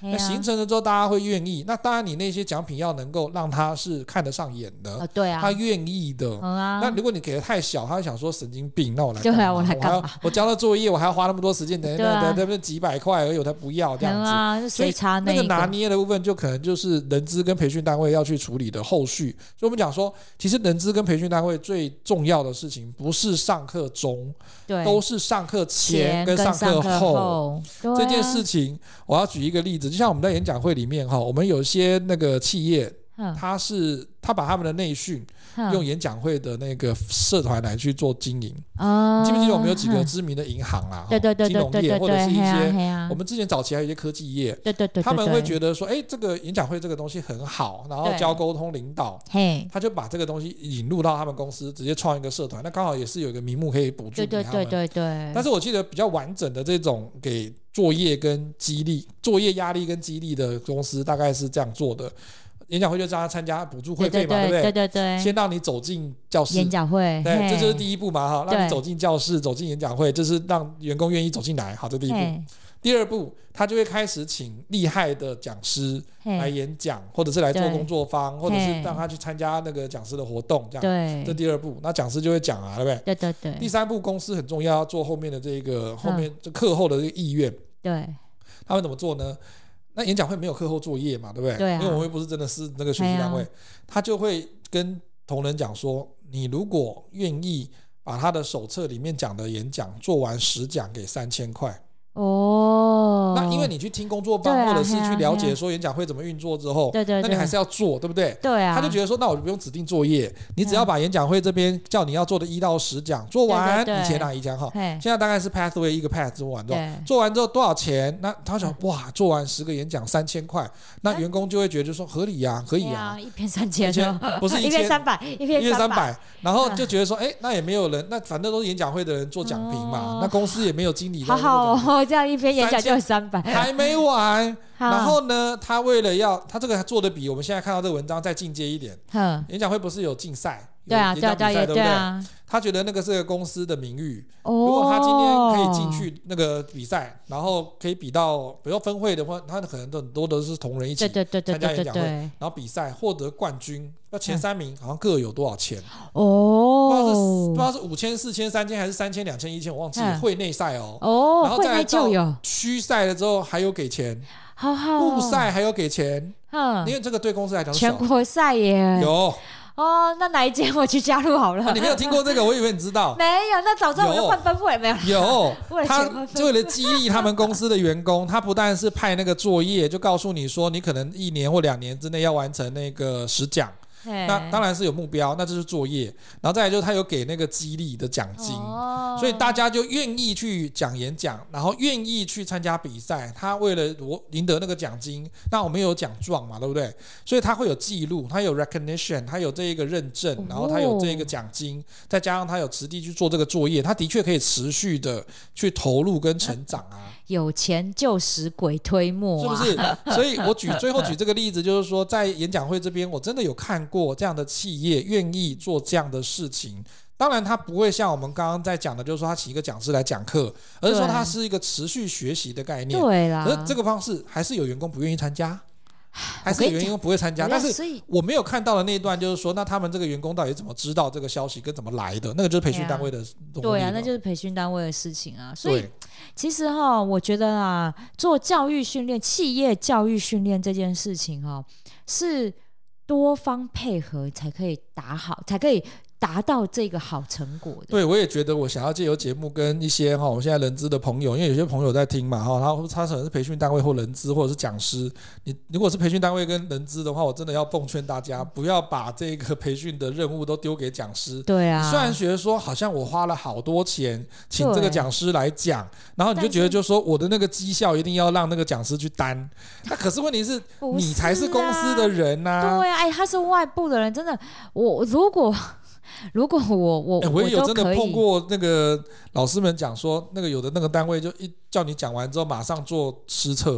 那形成了之后大家会愿意，那当然你那些奖品要能够让他是看得上眼的、 哦、对啊， 他愿意的、 嗯啊、 那如果你给的太小，他会想说神经病，那我来干嘛？ 对啊，我来干嘛？ 我, 我交了作业我还要花那么多时间，等等等等，几百块而已，我才不要这样子、 嗯啊、水差那, 那个拿捏的部分就可能就是人资跟培训单位要去处理的后续。所以我们讲说其实人资跟培训单位最重要的事情不是上课中， 对， 都是上课前跟上课 后, 后这件事情。我要举一个例子，就像我们在演讲会里面，我们有些那个企业他是他把他们的内训用演讲会的那个社团来去做经营、嗯、你记不记得我们有几个知名的银行啦， 对对对对对对， 金融业或者是一些我们之前早期还有一些科技业， 对对对， 他们会觉得说哎，这个演讲会这个东西很好，然后教沟通领导，他就把这个东西引入到他们公司，直接创一个社团，那刚好也是有一个名目可以补助给他们，对对对对对。但是我记得比较完整的这种给作业跟激励作业压力跟激励的公司大概是这样做的，演讲会就让他参加补助会费嘛， 对, 对, 对, 对不对？对对对，先让你走进教室， 演讲会， 对，这就是第一步嘛，哈，让你走进教室，走进演讲会，就是让员工愿意走进来，好，这第一步。第二步，他就会开始请厉害的讲师来演讲，或者是来做工作坊，或者是让他去参加那个讲师的活动，这样。对，这第二步，那讲师就会讲啊，对不对？对对对。第三步，公司很重要，要做后面的这个后面这课后的这个意愿。对，他们怎么做呢？那演讲会没有课后作业嘛，对不对？对啊，因为我们又不是真的是那个学习单位，他就会跟同仁讲说，你如果愿意把他的手册里面讲的演讲做完十讲，给三千块。哦，那因为你去听工作坊、啊、或者是去了解说演讲会怎么运作之后，对对对，那你还是要做，对不对？对啊，他就觉得说那我就不用指定作业，你只要把演讲会这边叫你要做的一到十讲做完，对对对，以前哪一讲哈，现在大概是 pathway 一个 path 做完之后，做完之后多少钱？那他想哇，做完十个演讲三千块，那员工就会觉得就说合理呀、啊，可以啊， 一篇三千， 不是一篇三百，一篇三百，然后就觉得说哎，那也没有人，那反正都是演讲会的人做讲评嘛、哦，那公司也没有经理，好好哦，这样一篇演讲就三百， 还没完。然后呢，他为了要他这个做的比我们现在看到这个文章再进阶一点，演讲会不是有竞赛？对啊，对啊，对啊，对啊。他觉得那个是个公司的名誉，哦、如果他今天可以进去那个比赛，然后可以比到，比如分会的话，他可能很多都是同仁一起参加演讲会，然后比赛获得冠军，那前三名好像各有多少钱？哦，不知道是不知道是五千、四千、三千还是三千、两千、一千，我忘记了。会内赛哦，哦，然后再来到区赛了之后还有给钱，好好、哦，部赛还有给钱，嗯，因为这个对公司来讲， 全国赛耶有。 哦，那哪一间我去加入好了、 啊？你没有听过这个，我以为你知道。 没有，那早知道我就换分会没有。 有，他就为了激励他们公司的员工，他不但是派那个作业，就告诉你说，你可能一年或两年之内要完成那个十讲。那当然是有目标，那这是作业，然后再来就是他有给那个激励的奖金、哦、所以大家就愿意去讲演讲，然后愿意去参加比赛，他为了赢得那个奖金，那我们有奖状嘛，对不对？所以他会有记录，他有 recognition， 他有这一个认证，然后他有这个奖金、哦、再加上他有实地去做这个作业，他的确可以持续的去投入跟成长啊。 有钱就使鬼推磨、 啊、是不是？所以我举最后举这个例子，就是说在演讲会这边，我真的有看过这样的企业愿意做这样的事情。当然他不会像我们刚刚在讲的，就是说他请一个讲师来讲课，而是说他是一个持续学习的概念。对啦，可是这个方式还是有员工不愿意参加，还是有员工不会参加。但是我没有看到的那一段就是说，那他们这个员工到底怎么知道这个消息跟怎么来的，那个就是培训单位的东西。 对啊，那就是培训单位的事情啊。所以其实哈，我觉得啊，做教育训练、企业教育训练这件事情哈，是多方配合才可以打好，才可以达到这个好成果的。 对，我也觉得我想要借由节目跟一些哈我现在人资的朋友，因为有些朋友在听嘛哈，然后他可能是培训单位或人资或者是讲师，你如果是培训单位跟人资的话，我真的要奉劝大家不要把这个培训的任务都丢给讲师。对啊，虽然觉得说好像我花了好多钱请这个讲师来讲，然后你就觉得就是说我的那个绩效一定要让那个讲师去担，那可是问题是你才是公司的人啊。 对啊，哎，他是外部的人，真的，我如果如果我我、欸、 我也有真的碰过那个老师们讲说，那个有的那个单位就一叫你讲完之后马上做施测，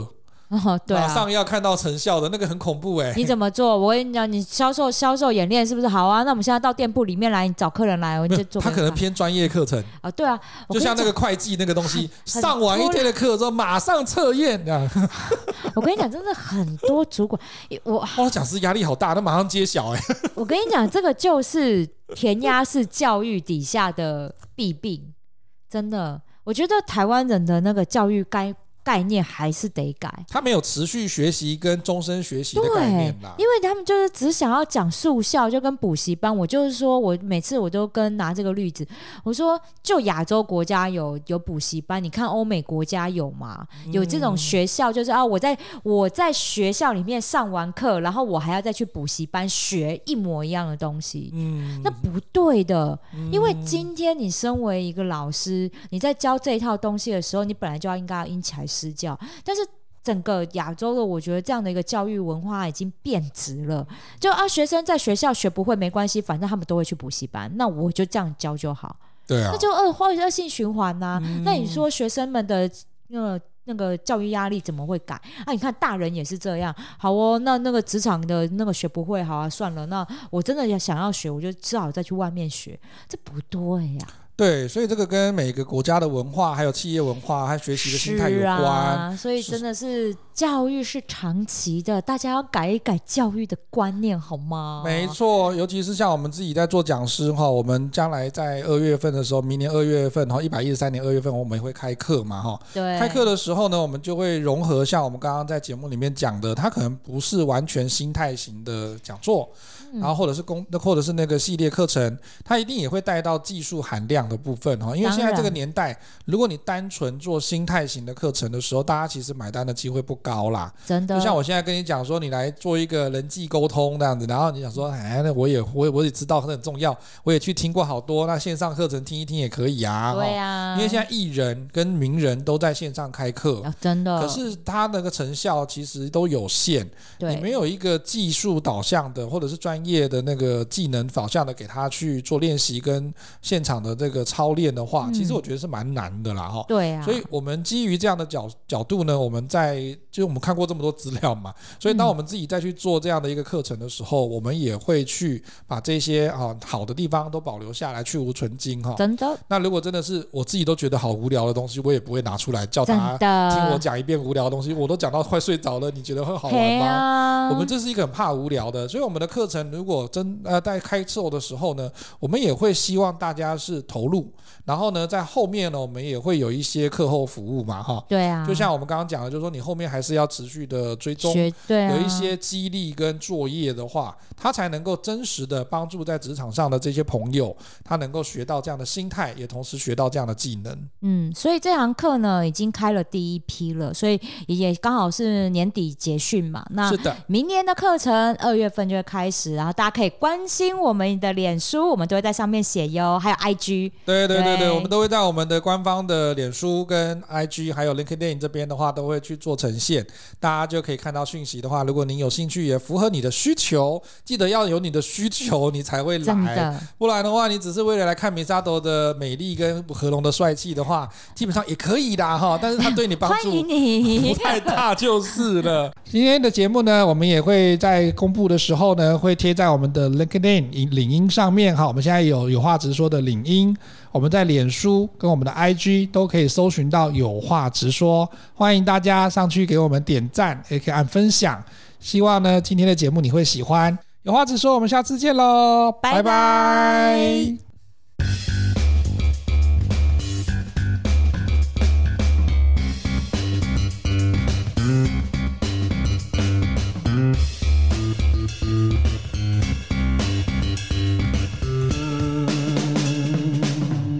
哦，对啊， 马上要看到成效的那个很恐怖哎、欸。 你怎么做？我跟你讲，你销售销售演练是不是好啊？那我们现在到店铺里面来，你找客人来，我就做。 他可能偏专业课程啊，对啊， 就像那个会计那个东西，上完一天的课之后马上测验这样。 我跟你讲，真的很多主管，我哦，讲师压力好大，那马上揭晓哎、欸。 我跟你讲，这个就是填鸭式教育底下的弊病，真的，我觉得台湾人的那个教育该。概念还是得改， 他没有持续学习跟终身学习的概念啦， 因为他们就是只想要讲速效，就跟补习班。我就是说我每次我都跟拿这个例子，我说就亚洲国家有有补习班，你看欧美国家有吗？有这种学校，就是啊，我在我在学校里面上完课，然后我还要再去补习班学一模一样的东西，嗯，那不对的，因为今天你身为一个老师，你在教这一套东西的时候，你本来就要应该要因材施教，但是整个亚洲的，我觉得这样的一个教育文化已经变质了。就啊，学生在学校学不会没关系，反正他们都会去补习班，那我就这样教就好。 对啊， 那就恶化恶性循环呐、啊嗯。那你说学生们的那个那个教育压力怎么会改啊？你看大人也是这样。好哦，那那个职场的那个学不会，好啊，算了，那我真的想要学，我就只好再去外面学，这不对呀、啊。 对，所以这个跟每个国家的文化还有企业文化和学习的心态有关、 啊、所以真的是教育是长期的，大家要改一改教育的观念好吗？ 没错，尤其是像我们自己在做讲师，我们将来在二月份的时候，明年二月份一百一十三年二月份我们会开课嘛， 对， 开课的时候呢，我们就会融合像我们刚刚在节目里面讲的，它可能不是完全心态型的讲座，然后或者是公或者是那个系列课程，它一定也会带到技术含量的部分，因为现在这个年代，如果你单纯做心态型的课程的时候，大家其实买单的机会不高啦。 真的， 就像我现在跟你讲说，你来做一个人际沟通这样子，然后你想说，哎，那我也我也我也知道很重要，我也去听过好多，那线上课程听一听也可以啊。 对啊， 因为现在艺人跟名人都在线上开课、 啊，真的， 可是他那个成效其实都有限。 对， 你没有一个技术导向的或者是专业的那个技能导向的给他去做练习跟现场的这个操练的话、嗯、其实我觉得是蛮难的啦。 对啊， 所以我们基于这样的 角, 角度呢，我们在就是我们看过这么多资料嘛，所以当我们自己再去做这样的一个课程的时候、嗯、我们也会去把这些、啊、好的地方都保留下来，去无存菁。 真的， 那如果真的是我自己都觉得好无聊的东西，我也不会拿出来叫大家听我讲一遍无聊的东西，我都讲到快睡着了，你觉得会好玩吗、啊、我们这是一个很怕无聊的，所以我们的课程如果真呃在开售的时候呢，我们也会希望大家是投入，然后呢在后面呢我们也会有一些课后服务嘛，哈， 对啊， 就像我们刚刚讲的，就是说你后面还是要持续的追踪， 对啊， 有一些激励跟作业的话，他才能够真实的帮助在职场上的这些朋友，他能够学到这样的心态，也同时学到这样的技能。 嗯，所以这堂课呢已经开了第一批了，所以也刚好是年底结训嘛，那是的， 明年的课程二月份就会开始，然后大家可以关心我们的脸书，我们都会在上面写哟，还有 I G。 对对对对，我们都会在我们的官方的脸书跟 I G 还有 LinkedIn 这边的话都会去做呈现，大家就可以看到讯息的话，如果您有兴趣也符合你的需求，记得要有你的需求你才会来，不然的话你只是为了来看米沙斗的美丽跟和龙的帅气的话，基本上也可以的哈，但是它对你帮助不太大就是了。今天的节目呢，我们也会在公布的时候呢，会贴在我们的 LinkedIn 领英上面哈。我们现在有有话直说的领英，我们在脸书跟我们的 I G 都可以搜寻到有话直说，欢迎大家上去给我们点赞，也可以按分享。希望呢今天的节目你会喜欢。有话直说，我们下次见喽，拜拜。